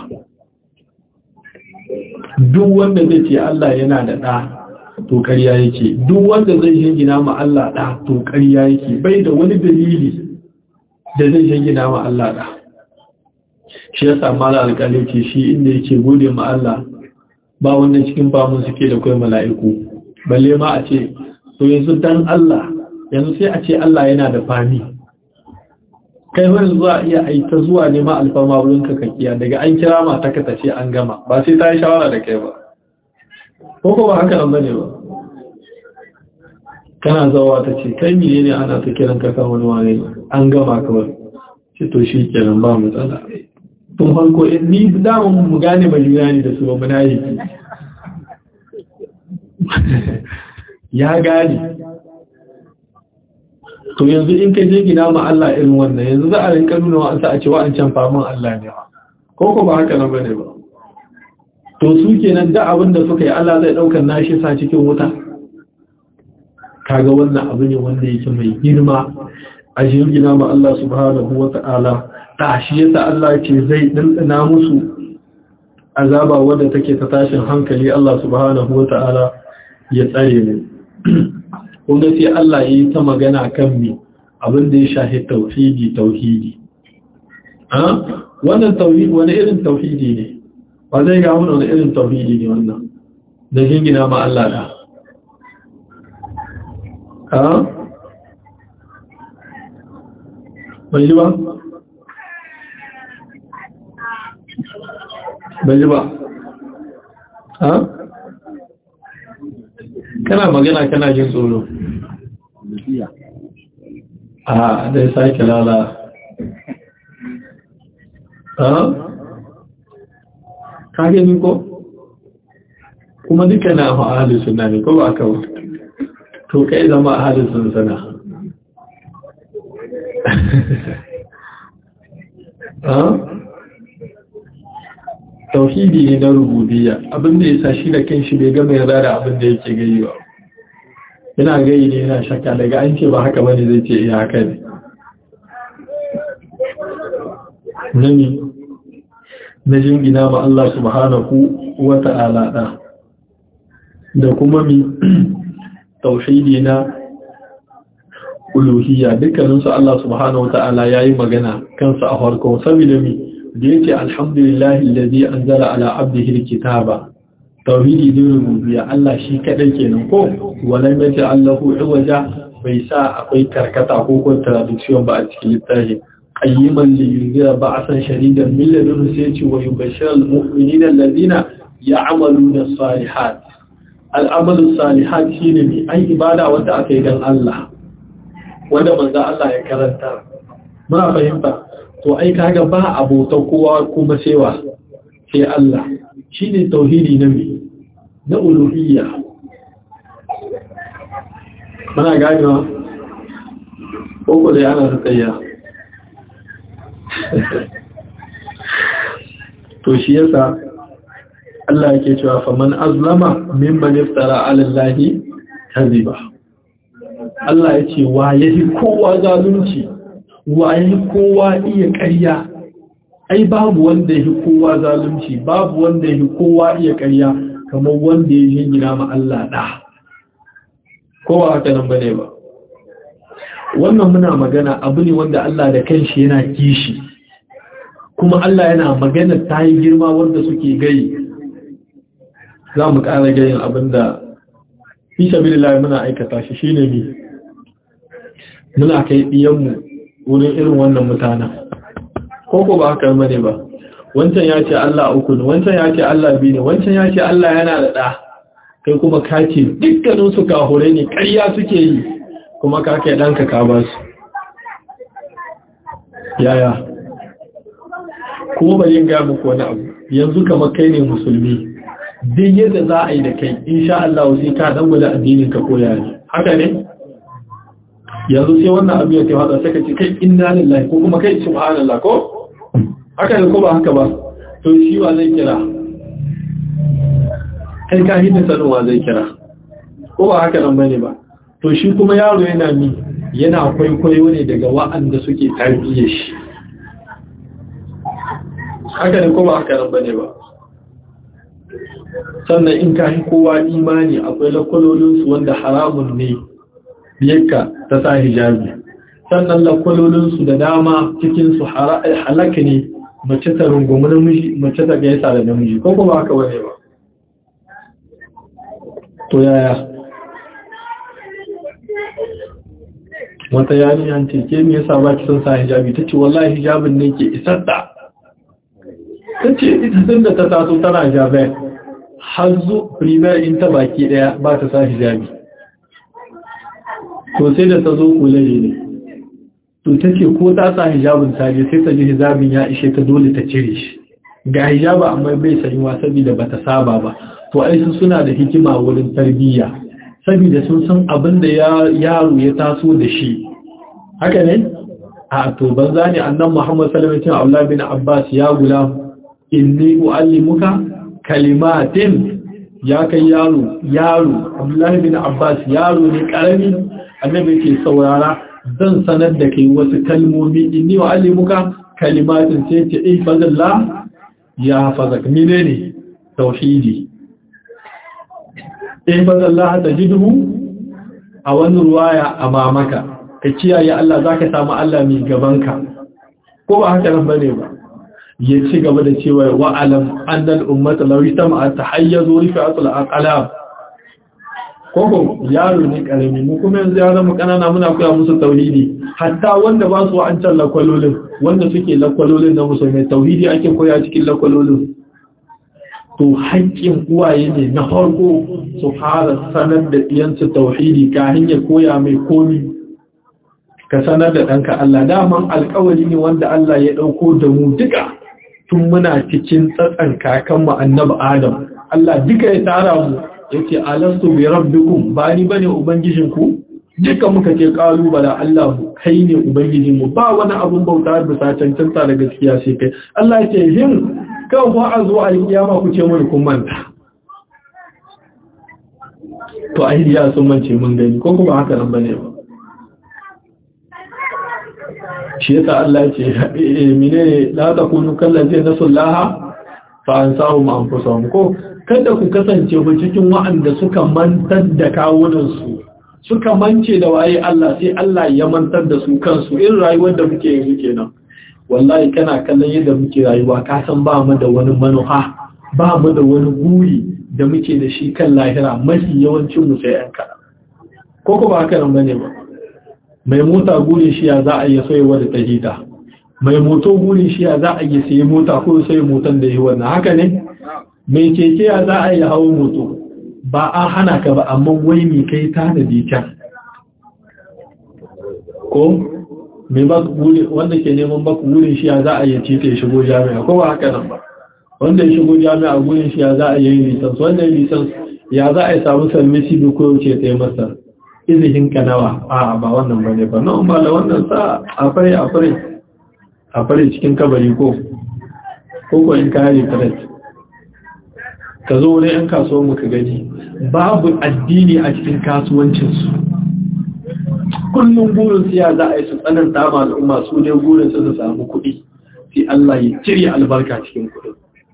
Duk wanda zai ce Allah yana da ɗa, to ƙarya yake. Duk wanda zai jingina ma Allah ɗa, to ƙarya yake. Bai da wani dalili da zai jingina ma Allah ɗa. Shi ya sa mala alƙali ce shi inda yake gode ma Allah, ba wanda cikin famun suke da kai mala'iku. Balle ma a ce, to yanzu dan Allah, yanzu sai a ce Allah yana da fami. Kai wani zuwa iya aita zuwa nema alfama wurin kakakiya, daga an kira mata ka tace an gama, ba sai ta yi shawara da kai ba. Ko ba haka nan bane ba. Kana zawa ta ce kai mene ne ana ta kiran ka kan wani wane, an gama kawai. Ce to shi kenan ba matsala. Tun farko ni damun mu gane ba juna ne da su ba muna yi. Ya gane. To yanzu in kai je gina ma Allah irin wannan, yanzu za a rinka nuna wa'ansa a ce wa'ancan famin Allah ne ba. Ko ba haka nan bane ba. To su kenan da abin da suka yi Allah zai daukar nashi sa cikin wuta. Kaga wannan abu ne wanda yake mai girma. A gina ma Allah subhanahu wata'ala, ta shi yasa Allah ce zai dindina musu azaba wadda take ta tashin hankali. Allah subhanahu wata'ala ya tsare mu. Kunga sai Allah yi ta magana kan mi abin da ya shahi tauhidi. Wannan tauhidi wani irin tauhidi ne? Ba zai ga wani irin tauhidi ne wannan da jingina ma Allah da. Bai ji ba? Bai ji ba? Kana magana kana jin tsoro. Dai sake lala. Ka gani ko? Kuma duka na ahli sunna ne ko ba ka ba? To kai zama ahli sunna. Tauhidi ne na rububiyya, abinda ya sa shi da kanshi bai gama yarda da abinda yake gayi ba. Yana gayi ne yana shakka, daga an ce ba haka bane zai ce iya haka ne. Nani na jingina ma Allah subhanahu wa ta'ala da kuma mi tauhidi na uluhiyya, dukkaninsu Allah subhanahu wa ta'ala yayi magana kansa a farko, saboda mi da yake alhamdulillahi alladhi anzala ala abdihi alkitaba, tauhidi ne rububiyya. Allah shi kadai kenan ko walam yaj'alahu iwaja, bai sa akwai karkata ko contradiction ba a cikin littafi. qayyiman li yunzira ba'san shadidan min ladunhu, sai ce wa yubashshiral mu'minina alladhina ya'maluna as-salihat. al'amalu salihat shine mai ai ibada wanda aka yi dan Allah wanda manzo Allah ya karanta muna fahimta to ai kaga ba abota kowa kuma sai Allah shine tauhidi na uluhiyya muna ganewa ko da yana tsaya to shi yasa Allah yake cewa faman azlama mimman iftara ala Allahi kadhiba Allah yace wa yahi kowa zalunci wa yahi kowa iya ƙarya ai babu wanda yahi kowa zalunci babu wanda yahi kowa iya ƙarya kamar wanda ya jingina ma Allah da kowa haka nan bane ba wannan muna magana abu ne wanda Allah da kanshi yana kishi kuma Allah yana magana ta yi girma wanda suke gai za mu ƙara gayin abinda fi sabilillah muna aikata shi shine mi muna kai ɗiyanmu wurin irin wannan mutanen ko ba haka bane ba wancan ya ce Allah uku ne wancan ya ce Allah biyu ne wancan ya ce Allah yana da ɗa kai kuma ka ce dukkanin su kahure ne ƙarya suke yi kuma ka kai ɗanka ka ba su yaya kuma bari in ga muku wani abu yanzu kamar kai ne musulmi duk yadda za a yi da kai insha Allah sai ka dan gwada addinin ka koya ne haka ne yanzu sai wannan abu ya kai hada sai ka ce kai inna lillahi ko kuma kai subhanallah ko haka ne ko ba haka ba to shi wa zai kira kai ka hidda sanin wa zai kira ko ba haka nan bane ba to shi kuma yaro yana kwaikwayo ne daga wa'anda suke tarbiyyar shi haka ne ko ba haka nan bane ba sannan in ka yi kowa imani akwai lakwalolinsu wanda haramun ne biyarka ta sa hijabi sannan lakwalolinsu da dama cikinsu halaka ne mace ta rungumi namiji mace ta gaisa da namiji ko ba haka wane ba to yaya wata yarinya ce ke me yasa ba ki son sa hijabi tace wallahi hijabin ne ke isar da tace ita tun da ta taso tana hijabai har zu primary in ta baki daya ba ta sa hijabi to sai da ta zo kulaje ne to tace ko ta sa hijabin saje sai ta ji hijabin ya ishe ta dole ta cire shi ga hijaba amma bai sanyuwa saboda bata saba ba to ai su suna da hikima wurin tarbiyya saboda sun san abin da yaro ya taso da shi haka ne a to banza ne annabi Muhammad sallallahu alaihi wasallam Abdullah bin Abbas ya gulam inni uallimuka kalimatin ya kai yaro Abdullah bin Abbas yaro ne karami annabi ke saurara zan sanar da kai wasu kalmomi inni uallimuka kalimatin sai ce ifazillah ya hafazak menene tauhidi ifazillah tajiduhu a wani ruwaya amamaka ka kiyaye Allah zaka samu Allah mai gabanka ko ba haka nan bane ba ya ci gaba da cewa wa alam annal ummata law istama'a tahayyazu rifa'atul aqlab koko yaro ne karami mu kuma yanzu ya zama kanana muna koya musu tauhidi hatta wanda ba su an can lakwalolin wanda suke lakwalolin na musulmai tauhidi ake koya cikin lakwalolin to haƙƙin uwaye ne na farko su fara sanar da ɗiyansu tauhidi ka hanyar koya mai komi ka sanar da ɗanka Allah daman alƙawari ne wanda Allah ya ɗauko da mu duka tun muna cikin tsatsan kakanmu annabi Adam Allah duka ya tara mu yace alastu bi rabbikum ba ni bane ubangijinku duka muka ce kalubala Allah kai ne ubangijinmu ba wani abun bauta da cancanta da gaskiya sai kai Allah yace him kan fa azu alkiyama ku ce mun kun manta to ai ya sun mance mun gani ko kuma haka nan bane ba shi yasa Allah yace mine la takunu kallazi nasullaha fa ansahum anfusahum ko kada ku kasance ku cikin wa'anda suka mantar da kawunansu suka mance da waye Allah sai Allah ya mantar da su kansu irin rayuwar da muke yi kenan wallahi kana kallon yadda muke rayuwa ka san ba mu da wani manufa ba mu da wani guri da muke da shi kan lahira mafi yawancin mu sai an kada ko ko ba haka nan bane ba mai mota guri shi ya za a yi soyewa da tahita mai moto guri shi ya za a yi sai mota ko sai motan da yi wannan haka ne mai keke ya za a yi hawo moto ba a hana ka ba amma wai me kai tanadi can ko me ba wanda ke neman baku wurin shi ya za a yi tita ya shigo jami'a ko ba haka nan ba wanda ya shigo jami'a wurin shi ya za a yi lisans wanda ya lisans ya za a yi samu salmisi da ko ce ta yi masa izihin kanawa a ba wannan ba ne ba na umar da wannan sa a fare cikin kabari ko in kare karat ka zo wani 'yan kasuwan muka gani babu addini a cikin kasuwancinsu kullum burinsu ya za a yi su tsananta ma al'umma su ne burinsu su samu kuɗi sai Allah ya cire albarka cikin kuɗin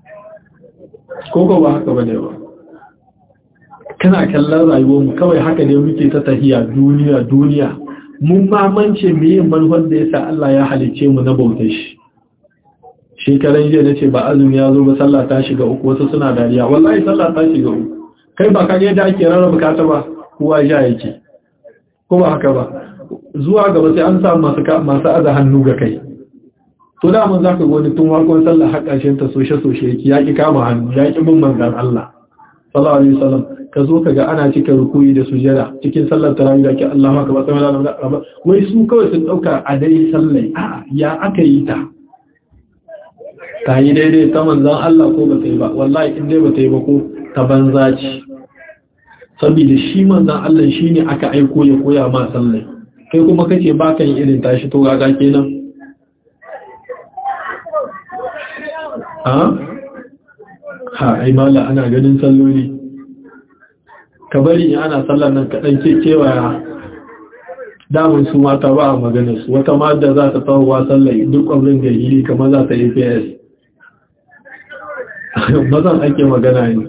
ko ba haka ba ne ba kana kallon rayuwarmu kawai haka ne muke ta tahiya duniya mun mamance meye manufar da ya sa Allah ya halice mu na bautar shi shekaran jiya nace ba azumi ya zo ba sallah ta shiga uku wasu suna dariya wallahi sallah ta shiga uku kai ba ka ga yadda ake rarraba kata ba kowa ja yake ko ba haka ba zuwa gaba sai an samu masu aza hannu ga kai to da mun zaka goni tun farkon sallah har ƙarshen ta soshe yake ya ki kama hannu ya ki bin manzon Allah sallallahu alaihi wasallam ka zo kaga ana cika rukuyi da sujada cikin sallar tarawih da ke Allahu akbar sallallahu alaihi wasallam wai su kawai sun dauka a dai sallai a ya aka yi ta yi daidai ta manzon Allah ko ba ta yi ba wallahi in dai ba ta yi ba ko ta banza ce saboda shi manzon Allah shine aka aiko ya koya ma sallai kai kuma kace ba kan irin tashi to gaga kenan ha ai mala ana ganin salloli ka bari in ana sallar nan kaɗan kewaya damun su mata ba a maganar su wata ma da za ta tsawowa sallar duk ƙwabrin gahiri kamar za ta yi ps mazan ake magana ne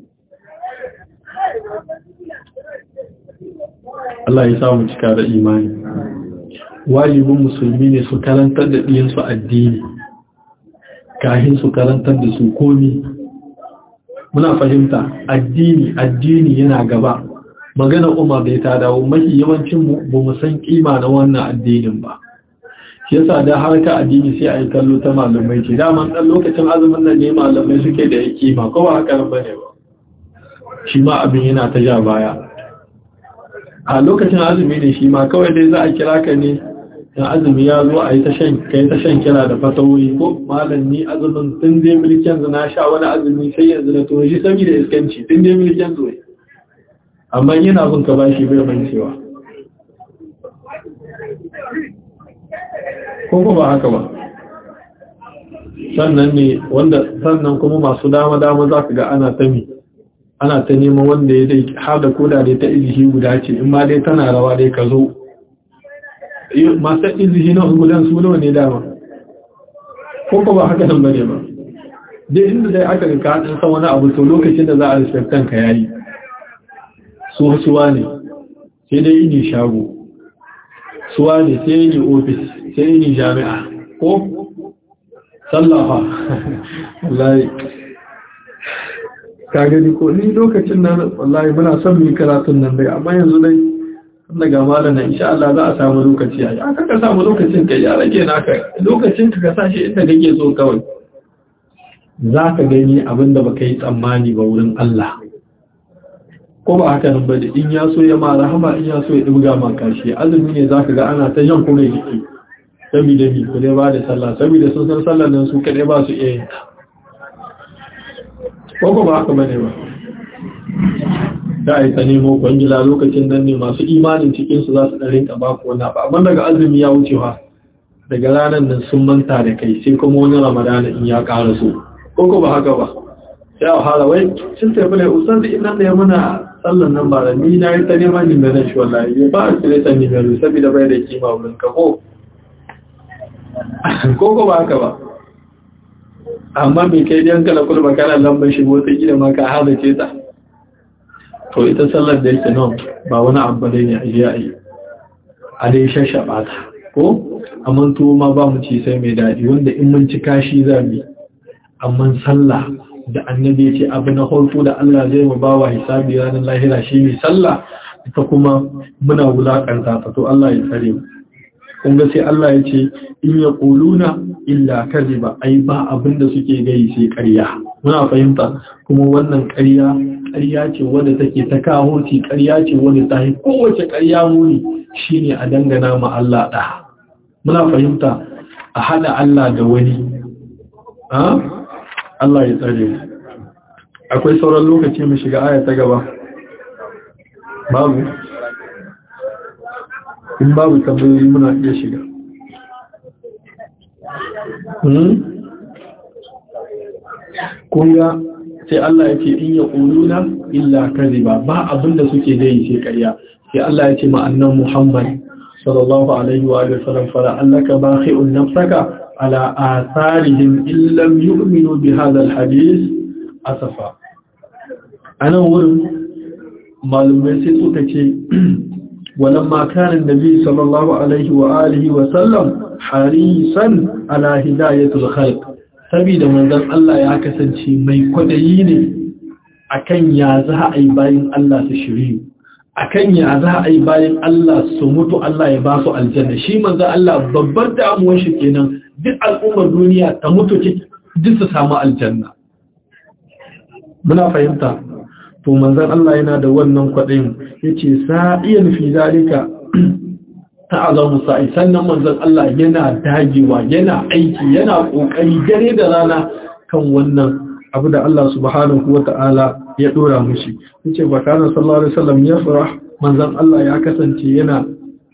Allah ya samu cika da imani wajibin musulmi ne su karantar da ɗiyansu addini kahin su karantar da su komi muna fahimta addini yana gaba magana umar da ta dawo mafi yawancin ba mu san kima na wannan addinin ba shi yasa da harka addini sai a yi kallo ta malamai ce daman ɗan lokacin azumin nan ne malamai suke da kima ko ba haka ba ne ba shi ma abin yana ta ja baya a lokacin azumi ne shi ma kawai dai za a kira ka ne in azumi ya zo a yi ta shan kira da fatawoyi ko malam ni azumin tun dai mulkin na sha wani azumi sai yanzu na to shi saboda iskanci tun dai mulkin zo amma yana bin ka bashi bai mancewa ko ba haka ba sannan kuma masu dama za ka ga ana ta neman wanda ya dai har da koda dai ta izihi guda ce in ma dai tana rawa dai ka zo masu izihi na gudan su nawa ne dama ko ba haka nan bane ba dai inda dai aka ga kaɗin san wani abu to lokacin da za a respectan ka yayi suwa ne sai dai yi shago suwa ne sai yi ofis sai yi jami'a ko sallafa wallahi ka gani ko ni lokacin nan wallahi muna son mu karatun nan dai amma yanzu dai daga malana insha Allah za a samu lokaci ai aka ka samu lokacin kai ya rage naka lokacin ka sashi inda kake so kawai zaka gani abinda baka yi tsammani ba wurin Allah ko ba haka nan ba da in ya so ya ma rahama in ya so ya dubga ma kashi azumi ne zaka ga ana ta jan kuma jiki saboda mi ku dai ba da sallah saboda sun san sallar nan su kadai ba su iya yin ta ko ba haka bane ba da ai ta nemo kwangila lokacin nan ne masu imanin cikin su za su dan rinka ba ku wannan ba amma daga azumi ya wucewa daga ranar nan sun manta da kai sai kuma wani ramadana in ya ƙara so ko ba haka ba sai a hala wai sun tafi ne ustaz idan da ya muna sallan nan ba ni na yi ta neman ni da shi wallahi ba a cire ta ni da saboda bai da kima wurin ka ko ba haka ba amma mai kai dan kala kulba kana lambar shi wata gida ma ka halace ta to ita sallar da yake nan ba wani abu da ne a yi a dai shashaba ta ko amma to ma ba mu ci sai mai dadi wanda in mun ci kashi zabi amma sallah da annabi ya ce abu na farko da Allah zai mu bawa hisabi ranar lahira shine sallah ita kuma muna wulakanta ta to Allah ya tsare mu kun ga sai Allah ya ce in yaquluna illa kadhiba ai ba abinda suke gai sai ƙarya muna fahimta kuma wannan ƙarya ƙarya ce wadda take ta kahoti, ƙarya ce wadda ta yi kowace ƙarya muni, shine a dangana ma Allah ɗa. Muna fahimta, a haɗa Allah da wani. Allah ya tsare. Akwai sauran lokaci mu shiga aya ta gaba. Babu. In babu tambayoyi muna iya shiga. Kunga sai Allah ya ce in ya ƙuluna illa kaziba, ba abinda suke dai sai ƙarya. Sai Allah ya ce ma annan Muhammad sallallahu alaihi wa sallam, fara allaka bakhi'un nafsaka ala atharihim illam yu'minu bi hadha alhadith asafa. Anan wurin malumai sai suka ce walamma kana annabi sallallahu alaihi wa alihi wa sallam harisan ala hidayatul khalq, saboda manzon Allah ya kasance mai kwadayi ne akan ya za a yi bayin Allah su shiriyu, akan ya za a yi bayin Allah su mutu Allah ya ba su aljanna. Shi manzon Allah babbar damuwar shi kenan duk al'ummar duniya ta mutu duk su samu aljanna. Muna fahimta. To manzon Allah yana da wannan kwadayin, yace sa'iyan fi zalika ta'azamu sa'i. Sannan manzon Allah yana dagewa, yana aiki, yana kokari dare da rana kan wannan abu da Allah subhanahu wata'ala ya dora mushi. Yace ba kana sallallahu alaihi wasallam ya farah, manzon Allah ya kasance yana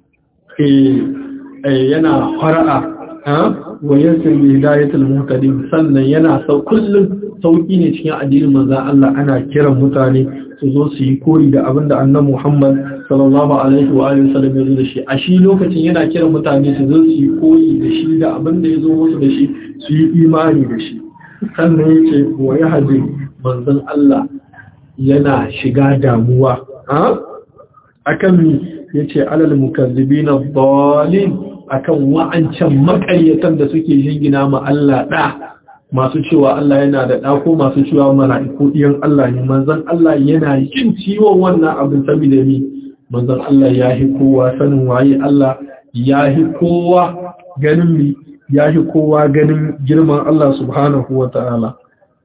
fara'a wa yasir bi hidayatul muhtadin. Sannan yana kullum sauki ne cikin addinin manzon Allah, ana kiran mutane su zo su yi koyi da abin da annabi Muhammad sallallahu alaihi wa alihi wasallam ya zo da shi. A shi lokacin yana kiran mutane su zo su yi koyi da shi da abin da ya zo musu da shi, su yi imani da shi. Sannan yace wa yahdi, manzon Allah yana shiga damuwa akan mi yace alal mukazzibina dhalin, akan wa'ancan makaryatan da suke jingina ma Allah da, masu cewa Allah yana da ɗa ko masu cewa mala'iku ɗiyan Allah ne. Manzon Allah yana yin ciwon wannan abin saboda mi, manzon Allah ya hi kowa sanin waye Allah, ya hi kowa ganin mi, ya hi kowa ganin girman Allah subhanahu wa ta'ala.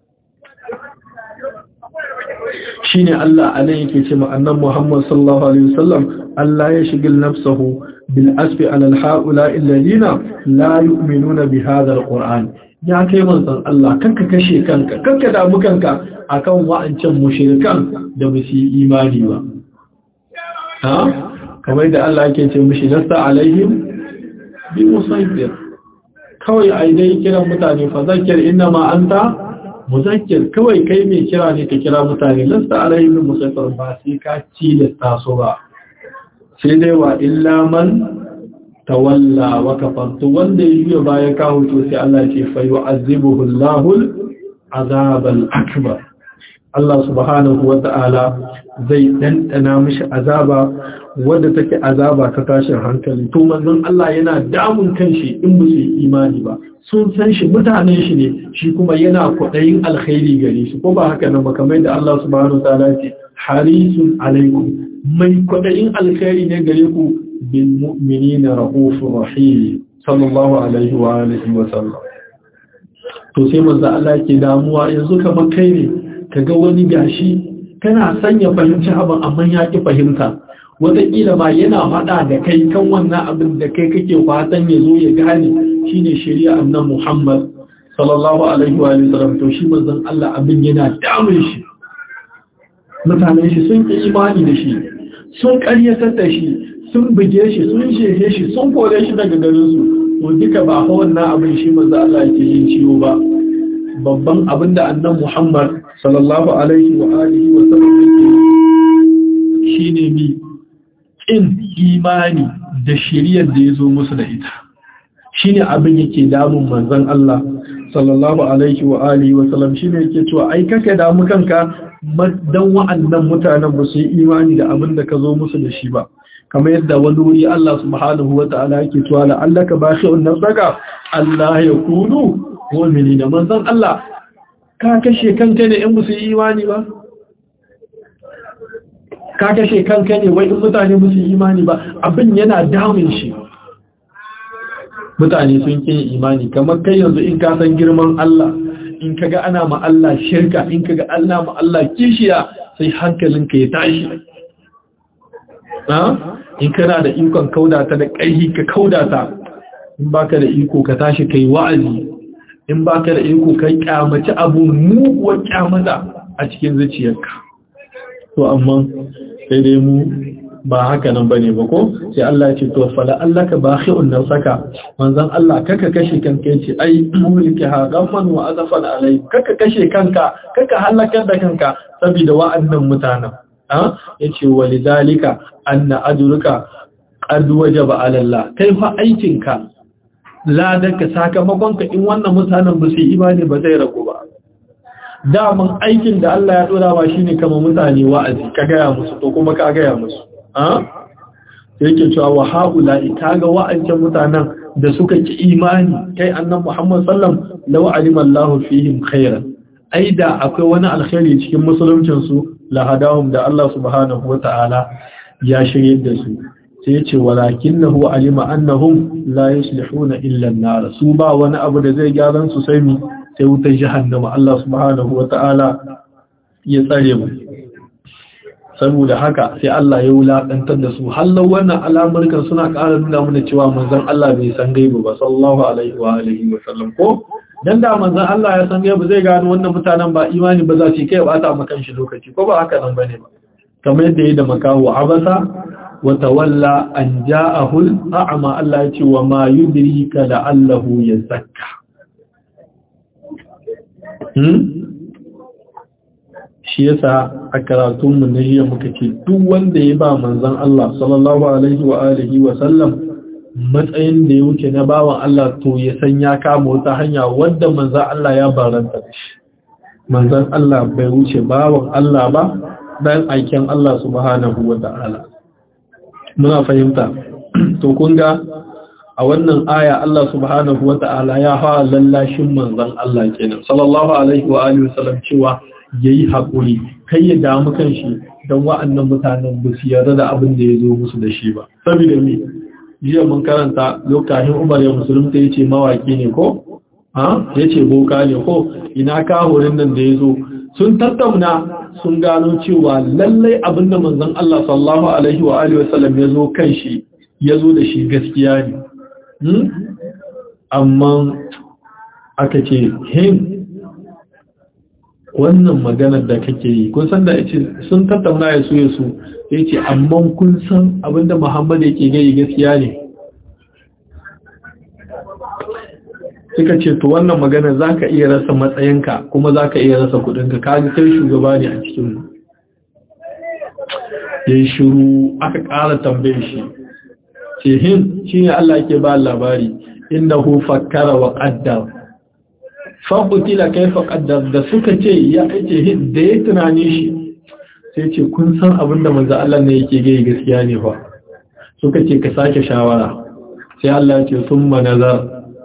Shi ne Allah a nan yake ce ma'annan Muhammad sallallahu Alaihi wasallam, Allah ya shigil nafsahu bil asfi alal ha'ula illalina la yu'minuna bi hadha al-Qur'an. Ya kai manzon Allah, kanka kashe kanka, kanka damu kanka akan wa'ancan mushrikan da ba su yi imani ba. Kamar da Allah yake ce mushi lasta alaihim bi musaytir. Kawai ai dai kiran mutane fa zakkir innama anta muzakkir, kawai kai mai kira ne ka kira mutane, lasta alaihim bi musaytir, ba sai ka tilasta su ba. Sai dai wa illa man tawalla wa kafartu, wanda ya juya bayan kawo to sai Allah ce fa yu'azzibuhu Allahul azabal akbar. Allah subhanahu wa ta'ala zai dandana mishi azaba wadda take azaba ta tashin hankali. To manzon Allah yana damun kanshi in ba su yi imani ba, sun san shi mutanen shi ne, shi kuma yana kwaɗayin alkhairi gare shi, ko ba haka nan ba, kamar da Allah subhanahu wa ta'ala ce harisun alaikum, mai kwaɗayin alkhairi ne gare ku, بالمؤمنين رؤوف رحيم صلى الله عليه وآله وسلم. to sai manzo Allah yake damuwa yanzu kamar kai ne kaga wani gashi kana sanya fahimci abin amma ya ki fahimta, wataƙila ma yana faɗa da kai kan wannan abin da kai kake fatan ya zo ya gane shine shari'a annabi Muhammad sallallahu alaihi wa sallam. To shi manzon Allah abin yana damun shi, mutanen shi sun ki imani da shi, sun ƙaryatar da shi, sun buge shi, sun shehe shi, sun kore shi daga garinsu. To duka ba wannan abin shi manzo Allah yake yin ciwo ba. Babban abin da annabi Muhammad sallallahu alaihi wa alihi wa sallam yake shine mi kin imani da shiriyar da yazo musu da ita. Shine abin yake damun manzon Allah sallallahu alaihi wa alihi wa sallam, shine yake cewa ai kake damu kanka dan wa'annan mutanen ba su yi imani da abin da ka zo musu da shi ba. Kamar yadda wani wuri Allah subhanahu wa ta'ala yake cewa la'allaka bashi'un nafsaka Allah ya kunu mu'minina. Manzon Allah, ka kashe kanka ne in musu yi imani ba? Ka kashe kanka ne wai in mutane musu yi imani ba? Abin yana damun shi. Mutane sun ƙi imani, kamar kai yanzu in ka san girman Allah, in kaga ana ma Allah shirka, in kaga ana ma Allah kishiya, sai hankalinka ya tashi. In kana da ikon kaudata da ƙarfi ka kaudata, in baka da iko ka tashi kai wa'azi, in baka da iko kai kyamaci abu muguwar kyamata a cikin zuciyarka. To amma sai dai mu ba haka nan bane ba ko sai Allah ya ce to fala allaka bakhi'un nafsaka, manzon Allah kaka kashe kanka yace ai mulki ha gafan wa azafan alai, kaka kashe kanka, kaka halakar da kanka saboda wa'annan mutanen. Yace walidalika anna ajruka qad wajaba ala Allah, kai fa aikinka ladanka sakamakonka in wannan mutanen ba su imani ba zai ragu ba. Daman aikin da Allah ya dora ba shine kamar mutane wa'azi ka gaya musu, to kuma ka gaya musu yake cewa wa haula'i kaga wa'ancan mutanen da suka ki imani kai annabi Muhammad sallam law alima Allahu fihim khairan, ai da akwai wani alkhairi cikin musuluncin su la hadahum, da Allah subhanahu wata'ala ya shirye da su. Sai yace walakinahu alima annahum la yuslihuna illa an-nar, su ba wani abu da zai gyaran su sai mi sai wutar jahannama. Allah subhanahu wata'ala ya tsare mu. Saboda haka sai Allah ya wulakantar da su. Hallau wannan al'amurkan suna ƙara nuna mana cewa manzon Allah bai san gaibu ba sallallahu alaihi wa alihi wa sallam. Ko dan da manzon Allah ya san gaibu zai gano wannan mutanen ba imani ba za su kai ba ta makan shi lokaci, ko ba haka nan bane ba. Kamar yadda yayi da makahu abasa wa tawalla an ja'ahu al'ama, Allah ya ce wa ma yudrika la'allahu yazakka. Shi yasa a karatunmu na jiya muka ce duk wanda ya ba manzon Allah sallallahu alaihi wa alihi wa sallam matsayin da ya wuce na bawan Allah, to ya san ya kama wata hanya wadda manzon Allah ya baranta da shi. Manzon Allah bai wuce bawan Allah ba, dan aikin Allah subhanahu wa ta'ala. Muna fahimta. To kun ga a wannan aya Allah subhanahu wa ta'ala ya fara lallashin manzon Allah kenan sallallahu alaihi wa alihi wa sallam cewa yayi hakuri, kai ya damu kanshi don wa'annan mutanen ba su yarda da abin da ya zo musu da shi ba. Saboda me jiya mun karanta lokacin Umar ya musulunta yace mawaki ne ko yace boka ne ko ina kahurin nan da yazo sun tattauna sun gano cewa lallai abin da manzon Allah sallallahu alaihi wa alihi wasallam yazo kanshi yazo da shi gaskiya ne. Amma aka ce wannan maganar da kake yi kun san da yace sun tattauna ya so yace amma kun san abinda Muhammad yake gai gaskiya ne. Suka ce to wannan magana zaka iya rasa matsayinka kuma zaka iya rasa kudinka, kaga kai shugaba ne a cikin mu. Yayi shiru aka ƙara tambaye shi. Ce shine Allah yake ba labari innahu fakkara wa qaddar. Faƙutila kai faƙaddar da suka ce ya ake da ya tunani shi sai ce kun san abin da manzo Allah ne yake gai gaskiya ne fa. Suka ce ka sake shawara, sai Allah ya ce sun manazar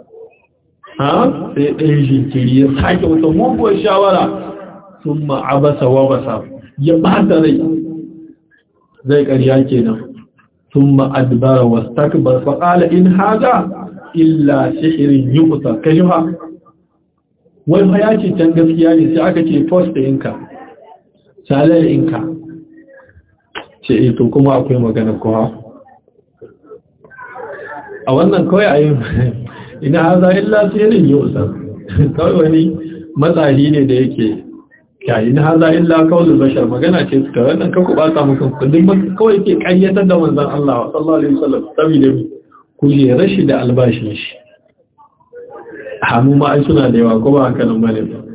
sai ɗaya jinkiri ya sake wata muguwar shawara sun ma'abasa wa basa ya ɓata rai zai ƙarya kenan. Sun ma'adbara wasu takbar faƙala in haza illa sihirin yi kusa kashi ha wai fa ya ce can gaskiya ne, sai aka ce post ɗinka salar inka ce to kuma akwai magana kowa a wannan kawai a yi ina haza illa tsirin yi usar kawai wani matsahi ne da yake kyayi ina haza illa kawai bashar magana ce suka wannan kaku ba samu kudin kawai ke ƙayyatar da manzan Allah sallallahu alaihi wasallam saboda kuje rashi da albashin shi hannu ma ai suna da yawa ko ba haka nan bane ba.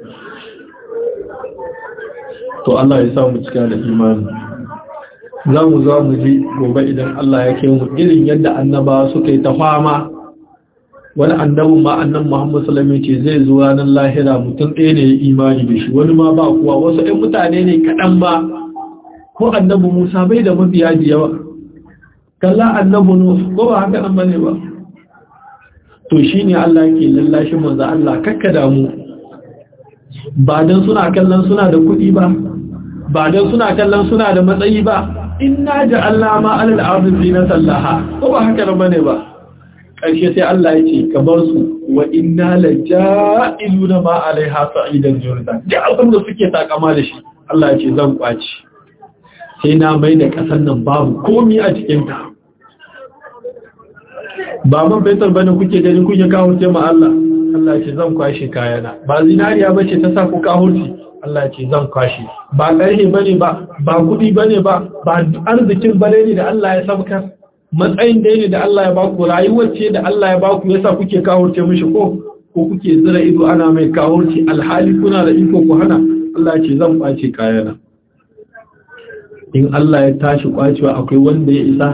To Allah ya sa mu cika da imani. Za mu ji gobe idan Allah ya kai mu irin yadda annabawa suka yi ta fama. Wani annabin ma annan Muhammad sallallahu alaihi wasallam ce zai zo ranar lahira mutum ɗaya ne ya imani da shi, wani ma ba kuwa wasu ɗan mutane ne kaɗan ba. Ko annabi Musa bai da mabiya da yawa. Kalla annabi Nuh ko ba haka nan bane ba. To shi ne Allah yake lallashi manzo Allah kakka damu, ba don suna kallon suna da kuɗi ba don suna kallon suna da matsayi ba, inna ja'alna ma alal ardi zinatan laha ko ba haka nan bane ba. Ƙarshe sai Allah ya ce ka bar su wa inna laja'iluna ma alaiha sa'idan jurda, da abin da suke takama da shi Allah ya ce zan kwaci. sai na mai da ƙasar nan babu komi a cikinta. Ba man fetur bane kuke gani kuke kahurce ma Allah, Allah ce zan kwashe kayana. Ba zinariya bace ta sa ku kahurci, Allah ce zan kwashe. Ba ƙarfe bane ba kuɗi bane ba arzikin bane ne da Allah ya sabkar. Matsayin da ne da Allah ya baku, rayuwar ce da Allah ya baku yasa kuke kahurce mishi ko kuke zira ido ana mai kahurci alhali kuna da iko ku hana. Allah ce zan kwace kayana. In Allah ya tashi kwacewa akwai wanda ya isa?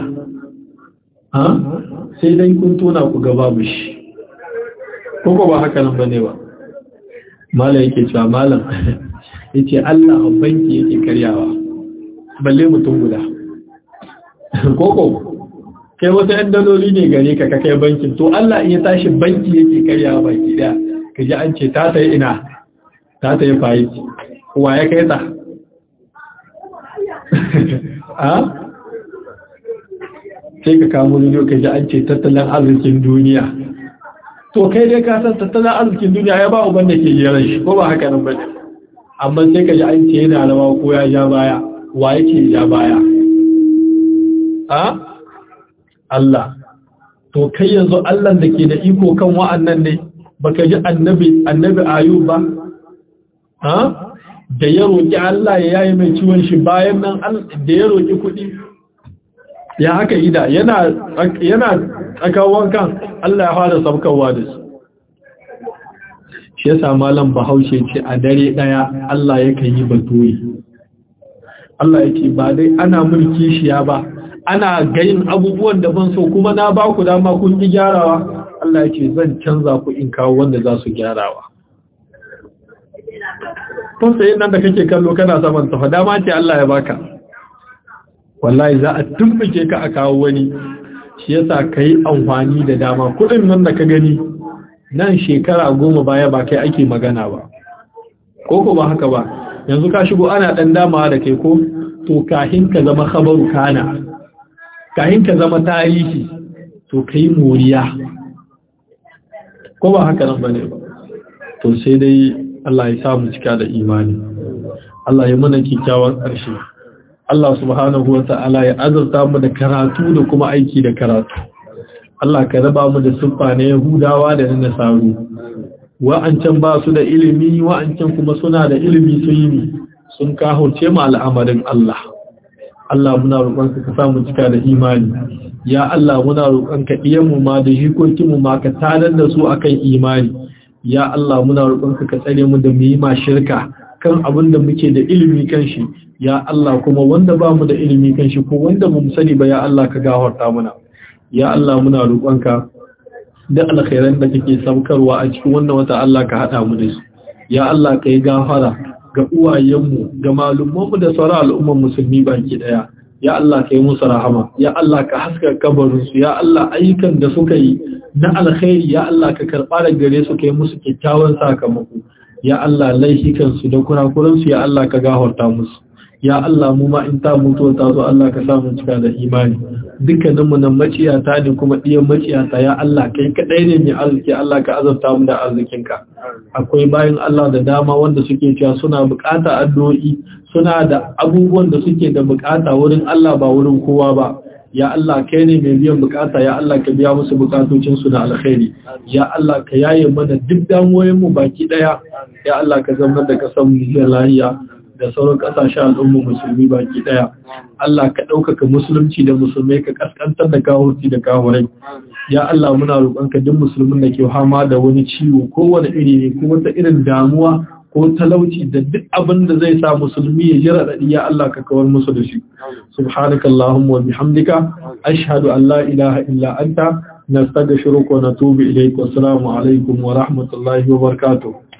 Sai dai kun tona ku gaba mushi. Ko ba haka nan bane ba. Malam yake cewa malam yace Allah a banki yake karyawa. Balle mutum guda. Koko kai wata ɗan daloli ne gare ka kai bankin, to Allah in ya tashi banki yake karyawa baki daya. Kaji an ce ta tayi ina? Ta tayi fayi. Wa ya kai ta? Sai ka kamo ne ka ji an ce tattalin arzikin duniya. To kai dai ka san tattalin arzikin duniya ya ba uban da ke jiran shi, ko ba haka nan bane. Amma sai ka ji an ce yana rawa ko ya ja baya. Wa yake ja baya? Allah. To kai yanzu Allah da ke da iko kan wa'annan ne, baka ji annabi Ayub ba? Da ya roƙi Allah ya yayi mai ciwon shi, bayan nan da ya roƙi kuɗi ya haka ida yana tsakawan kan Allah ya fara saukarwa da su. Shi yasa malam Bahaushe ce a dare ɗaya Allah yakan yi batoyi. Allah yake ba dai ana mulki shi ya ba, ana gayin abubuwan da ban so kuma na ba ku dama kun ki gyarawa. Allah yake zan canza ku in kawo wanda za su gyarawa. Tun sai nan da kake kallo kana saman tafa dama ce Allah ya baka. Wallahi za a tumbuke ka a kawo wani. Shi yasa kai amfani da dama. Kudin nan da ka gani nan shekara 10 baya ba kai ake magana ba. Ko ba haka ba. Yanzu ka shigo ana dan damawa da kai ko to kahin ka zama khabaru kana. Kahin ka zama tarihi to kai moriya. Ko ba haka nan bane ba. To sai dai Allah ya samu cika da imani. Allah ya mana kikkiawan ƙarshe. Allah subhanahu wa ta'ala ya azurta mu da karatu da kuma aiki da karatu. Allah ka raba mu da siffa na Yahudawa da na Nasaru. Wa'ancan ba su da ilimi, wa'ancan kuma suna da ilimi sun kahurce mu al'amarin Allah. Allah muna roƙonka ka samu cika da imani. Ya Allah muna roƙonka iyanmu ma da jikokinmu ma ka tadar da su akan imani. Ya Allah muna roƙonka ka tsare mu da mu yi ma shirka kan abin da muke da ilimi kan shi. Ya Allah kuma wanda ba mu da ilimi kan shi ko wanda ba mu sani ba ya Allah ka gafarta mana. Ya Allah muna roƙonka da alkhairan da kake saukarwa a cikin wannan wata Allah ka hada mu da su. Ya Allah ka yi gafara ga uwayenmu, ga malumanmu da sauran al'umman musulmi baki daya. Ya Allah ka yi musu rahama. Ya Allah ka haska kabarinsu. Ya Allah ayyukan da suka yi na alkhairi ya Allah ka karɓa da gare su kai musu kyakkyawan sakamako. Ya Allah laifikansu da kurakuransu ya Allah ka gafarta musu. Ya Allah mu ma in ta mutuwa ta zo Allah ka samu cika da imani. Dukkaninmu nan maciyata ne kuma ɗiyan maciyata ya Allah kai kaɗai ne mai arziki Allah ka azabta mu da arzikinka. Akwai bayan Allah da dama wanda suke cewa suna bukata addu'o'i, suna da abubuwan da suke da bukata wurin Allah ba wurin kowa ba. Ya Allah kai ne mai biyan bukata ya Allah ka biya musu bukatocinsu na alkhairi. Ya Allah ka yaye mana duk damuwoyinmu baki daya. Ya Allah ka zama da kasan mu lafiya da sauran kasashen al'umma musulmi baki daya. Allah ka ɗaukaka musulunci da musulmai ka kaskantar da kafirci da kafirai. Ya Allah muna roƙonka duk musulmin da ke fama da wani ciwo ko wani iri ne ko wata irin damuwa ko talauci da duk abin da zai sa musulmi ya ji raɗaɗi ya Allah ka kawar musu da shi. Subhanakallahumma wa bihamdika ashhadu an la ilaha illa anta nastaghfiruka wa natubu ilayk. Wa assalamu alaikum wa rahmatullahi wa barakatuh.